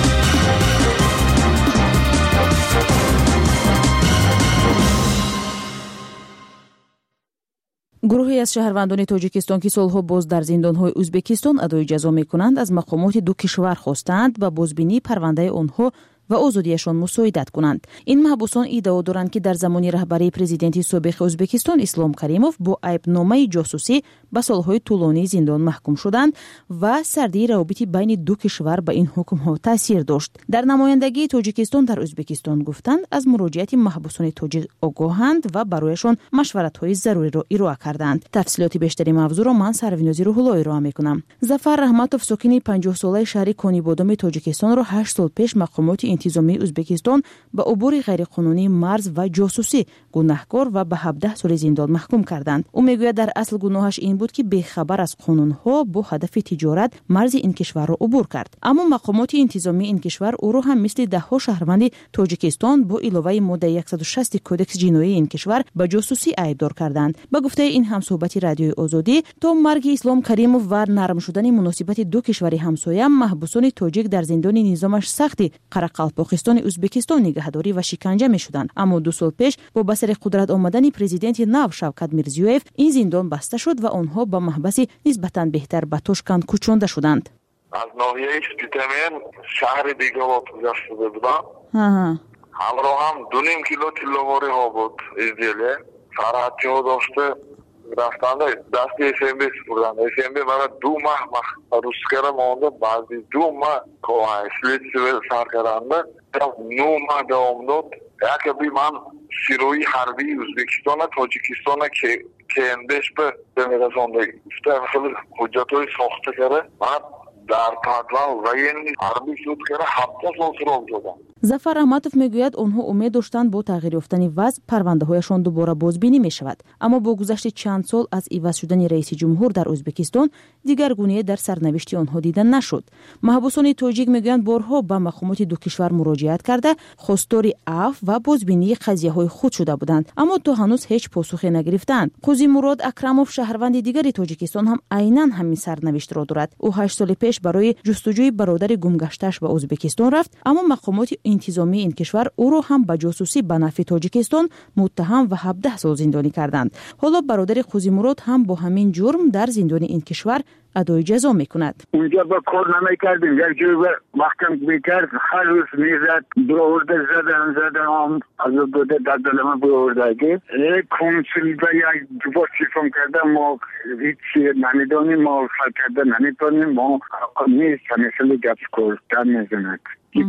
گروهی از شهروندان تاجیکستان که سالها باز در زندان‌های ازبکستان ادای جزا می‌کنند از مقامات دو کشور خواستند با بازبینی پرونده آنها و آزادیشان مساعدت کنند. این محبوسان ادعا دارند که در زمان رهبری پرزیدنت سابق ازبکستان اسلام کریموف با عیبنامه جاسوسی به سالهای طولانی زندان محکوم شدند و سردی روابط بین دو کشور به این حکم‌ها تاثیر داشت. در نمایندگی تاجیکستان در ازبکستان گفتند از مراجعت محبوسان تاجیک آگاهند و برایشان مشورت‌های ضروری را ارائه کردند. تفصیلات بیشتری موضوع را من سروینازی روح‌الله ارائه می‌کنم. ظفر رحمتوف ساکن پنجاه ساله شهر کونیبادام تاجیکستان را هشت سال پیش مقامات انتظامی ازبکستان به عبور غیرقانونی مرز و جاسوسی گناهکار و به هفده سال زندان محکوم کردند. او میگوید در اصل گناهش این بود که بی‌خبر از قانون‌ها با هدف تجارت مرز این کشور را عبور کرد. اما مقامات انتظامی این کشور او را هم مثل ده‌ها شهروند تاجیکستان با علاوه ماده صد و شصت کدکس جنایی این کشور به جاسوسی عیبدار کردند. به گفته این همصحبت رادیوی آزادی تا مرگ اسلام کریموف و نرم شدن مناسبت دو کشور همسایه محبوسان تاجیک در زندان نظامش سختی قرقلپاکستان ازبکستان نگهداری و شکنجه می‌شدند. اما دو سال پیش با به سر قدرت آمدن پرزیدنت نو شوکت میرزیویف این زندان بسته شد و آنها با محبس نسبتاً بهتر به توشکند کوچانده شدند. از ناحیه استیتمن شهر دیگه واقع شده بودم. ها همراه هم دو نیم کیلو تیلواری ها بود ازدیله سرحدچی ها داشته رفتنده دست اسم بی سپردن اسم بی مرا دو ماه مخ روز کرده مانده بعضی دو ماه که اسلیت سویل سر کرده نو ماه دوام داد یک بی من شیروی حربی ازبکستان تاجیکستان که که اندش به بمیرزانده گفته خیلی حجت های ساخته کرده من در پدوان و این حربی شد کرده هفته سال سراغ دادم. ظفر احمدوف میگوید آنها امید داشتند با تغییر یافتن وضع پرونده هایشان دوباره بازبینی می شود، اما با گذشت چند سال از عوض شدن رئیس جمهور در ازبکستان دیگرگونی در سرنوشت آنها دیده نشد. محبوسان تاجیک میگویند بارها به مقامات دو کشور مراجعت کرده خواستار عفو و بازبینی قضیه های خود شده بودند، اما تا هنوز هیچ پاسخی نگرفتند. قاضی مراد اکرموف شهروند دیگری تاجیکستان هم عیناً همین سرنوشت را دارد. او هشت سال پیش برای جستجوی برادر گمگشته‌اش به ازبکستان رفت، اما مقامات انتظامی این کشور او را هم به جاسوسی به نفع تاجیکستان متهم و هفده سال زندانی کردند. حالا برادر قاضی مراد هم با همین جرم در زندان این کشور ادای جزا میکند. اونجا با کار نمیکردیم، یک جای محکم میکرد، هر روز میزد، برآورده زدن زدن هم از دوده در دلمه برآورده گید. یک کنسول و یک جواب تلفن کرده ما هیچ نمیدانیم، ما حل کرده نمیتونیم، ما نیست همیشه گفت کردن میزند.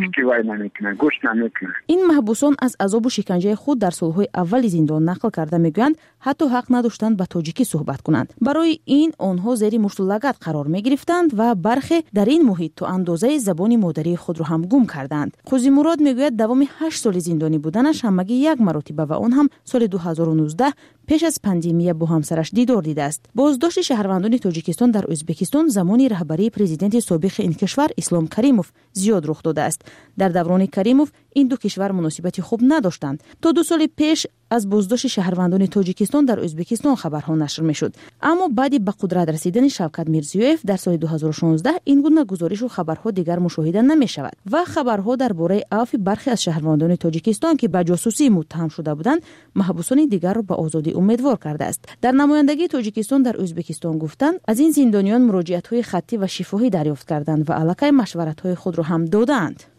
این محبوسان از عذاب و شکنجه خود در سالهای اول زندان نقل کرده میگویند حتی حق نداشتند به تاجیکی صحبت کنند. برای این آنها زیر مشت لگد قرار می گرفتند و برخی در این محیط تا اندازه زبان مادری خود را هم گم کردند. قاضی مراد میگوید دوام هشت سال زندانی بودنش همگی یک مرتبه و آن هم سال دو هزار و نوزده پیش از پاندمی با همسرش دیدار دیده است. بازداشت شهروندان تاجیکستان در ازبکستان زمانی رهبری پرزیدنت سابق این کشور اسلام کریموف زیاد رخ داده است. در دوران کریموف این دو کشور مناسبتی خوب نداشتند. تا دو سال پیش از بازداشت شهروندان تاجیکستان در ازبکستان خبرها نشر میشد، اما بعد به قدرت رسیدن شوکت میرزیویف در سال دو هزار و شانزده این گونه گزارش و خبرها دیگر مشاهده نمی شود و خبرها درباره عفو برخی از شهروندان تاجیکستان که به جاسوسی متهم شده بودند محبوسان دیگر را به آزادی امیدوار کرده است. در نمایندگی تاجیکستان در ازبکستان گفتند از این زندانیان مراجعت‌های خطی و شفاهی دریافت کردند و الکی مشورت‌های خود را هم دادند.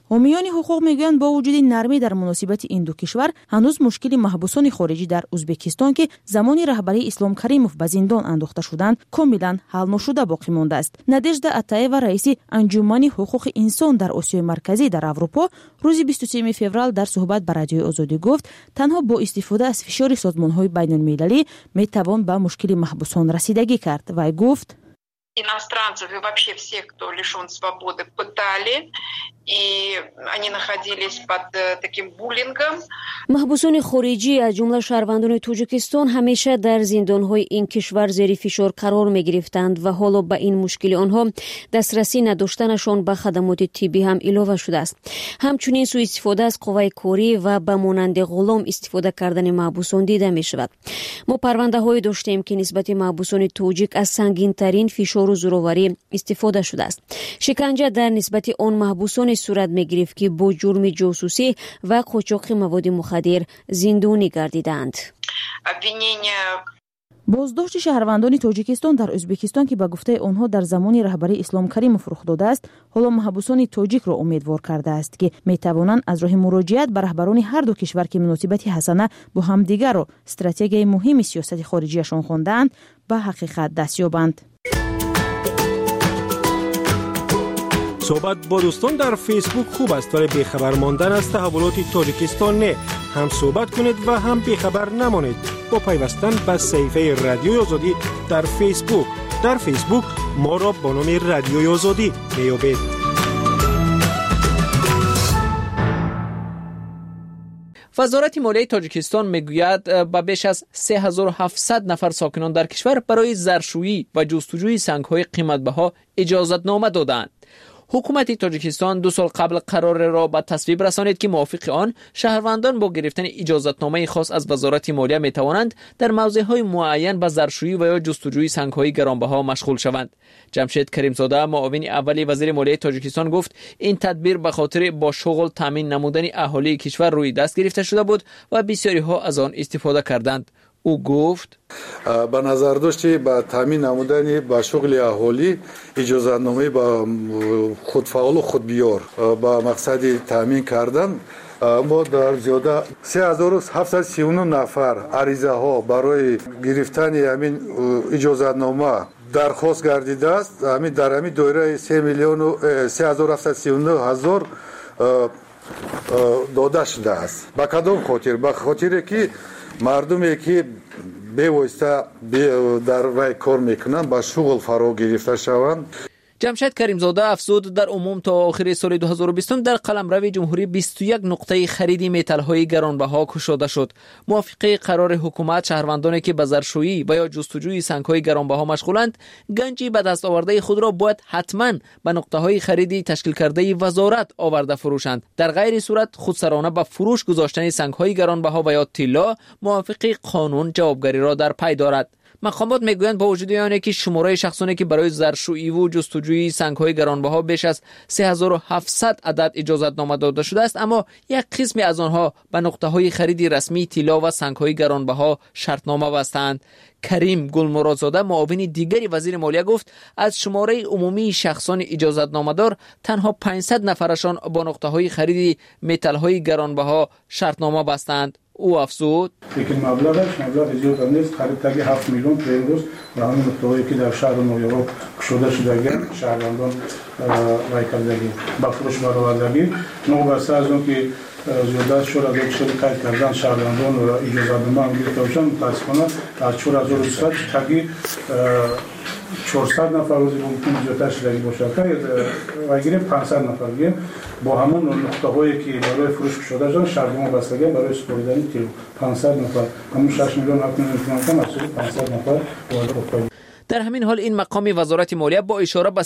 حامیان حقوق میگویند با وجود نرمی در مناسبت این دو کشور هنوز مشکل محبوسان خارجی در ازبکستان که زمانی رهبری اسلام کریموف به زندان انداخته شدند کاملا حل نشده باقی مانده است. نادژدا اتایوا رئیس انجمن حقوق انسان در آسیای مرکزی در اروپا روز بیست و سوم فوریه در صحبت با رادیوی آزادی گفت تنها با استفاده از فشار سازمان‌های بین‌المللی میتوان به مشکل محبوسان رسیدگی کرد. و گفت иностранцев и вообще всех, кто лишен свободы, пытали, и они находились под таким буллингом. محبوسان خارجی از جمله شهروندان تاجیکستان همیشه در زندان‌های این کشور زیر فشار قرار می‌گرفتند و حالا به این مشکل آنها دسترسی نداشتنشان به خدمات طبی هم علاوه شده است. همچنین سوء استفاده از قوه کاری و به مانند غلام استفاده کردن محبوسان دیده می‌شود. ما پرونده‌هایی داشتیم که نسبت محبوسان تاجیک از سنگین‌ترین فشار و زورآوری استفاده شده است. شکنجه در نسبت آن محبوسان صورت می‌گرفت که با جرم جاسوسی و قاچاق مواد مخدر زندانی گردیدند. بازداشت شهروندان تاجیکستان در ازبکستان که به گفته آنها در زمان رهبری اسلام کریموف رخ داده است، حالا محبوسان تاجیک را امیدوار کرده است که میتوانند از راه مراجعت به رهبران هر دو کشور که مناسبت حسنه با همدیگر را استراتژی مهم سیاست خارجیشان خواندند به حقیقت دست یابند. صحبت با دوستان در فیسبوک خوب است ولی بیخبر ماندن از تحولات تاجیکستان نه. هم صحبت کنید و هم بیخبر نمانید با پیوستن به صفحه رادیوی آزادی در فیسبوک. در فیسبوک ما را با نام رادیوی آزادی میابید. وزارت مالیه تاجیکستان میگوید به بیش از سه هزار و هفتصد نفر ساکنان در کشور برای زرشویی و جستجوی سنگ‌های قیمت‌بها اجازتنامه دادند. حکومت تاجیکستان دو سال قبل قرار را به تصویب رسانید که موافق آن شهروندان با گرفتن اجازتنامه خاص از وزارت مالیه می توانند در موضع‌های معین به زرشویی و یا جستجوی سنگ‌های گرانبها مشغول شوند. جمشید کریمزاده معاون اول وزیر مالیه تاجیکستان گفت این تدبیر به خاطر با شغل تامین نمودن اهالی کشور روی دست گرفته شده بود و بسیاری ها از آن استفاده کردند. او گفت به نظر داشتی با تامین نمودن با شغل اهالی اجازتنامه با خودفعال و خودبیار با مقصد تامین کردن ما در زیاده سه هزار و هفتصد و سی و نه نفر عریضه ها برای گرفتن همین اجازتنامه درخواست گردیده است. همین در همین دایره سه میلیون و سه هزار و هفتصد و سی و نه هزار داده شده است. با کدام خاطر؟ به خاطر که مردمی که به واسطه در وی کار میکنن با شغل فرا گرفته شوند. جمشید کریمزاده افزود در عموم تا آخر سال دو هزار و بیست در قلمرو جمهوری بیست و یک نقطه خرید متال‌های گرانبها گشوده شد. موافق قرار حکومت شهروندانی که به زرشویی و یا جستجوی سنگ‌های گرانبها مشغولند گنجی به دست آورده خود را باید حتما به نقطه‌های خریدی تشکیل کرده وزارت آورده فروشند. در غیر صورت خودسرانه به فروش گذاشتن سنگ‌های گرانبها و یا طلا موافق قانون جوابگری را در پی دارد. مقامات میگویند با وجود آنکه که شماره شخصانی که برای زرشویی و جستجوی سنگ‌های گرانبها بیش از سه هزار و هفتصد عدد اجازتنامه داده شده است، اما یک قسمی از آنها به نقطه‌های خرید رسمی طلا و سنگ‌های گرانبها شرطنامه بستند. کریم گلمرادزاده معاون دیگری وزیر مالیه گفت از شماره عمومی شخصان اجازتنامه دار تنها پانصد نفرشان با نقطه‌های خرید متال‌های گرانبها شرطنامه بستند. او افزود لیکن مبلغش مبلغ زیاد نیست، خریداری هفت میلیون پیروز و همین نقطه‌هایی که در شهر نویورک گشوده شده شهروندان وای کردگی با فروش برآوردگی نه بسته از اون که زیادت شد از یک شده قید کردن شهروندان و اجازتنامه هم گرفته باشن متاسفانه از چهار هزار و صد تقی چهارصد نفر روزی ممکن زیادتر شده باشه و گیریم پانصد نفر گیم با همون نقطه هایی که برای فروش شده شدن شهردمان بستگی برای سپردن کیلو پانصد نفر همون شش میلیون هفت میلیون کم از پانصد نفر وارد. در همین حال این مقام وزارت مالیه با اشاره به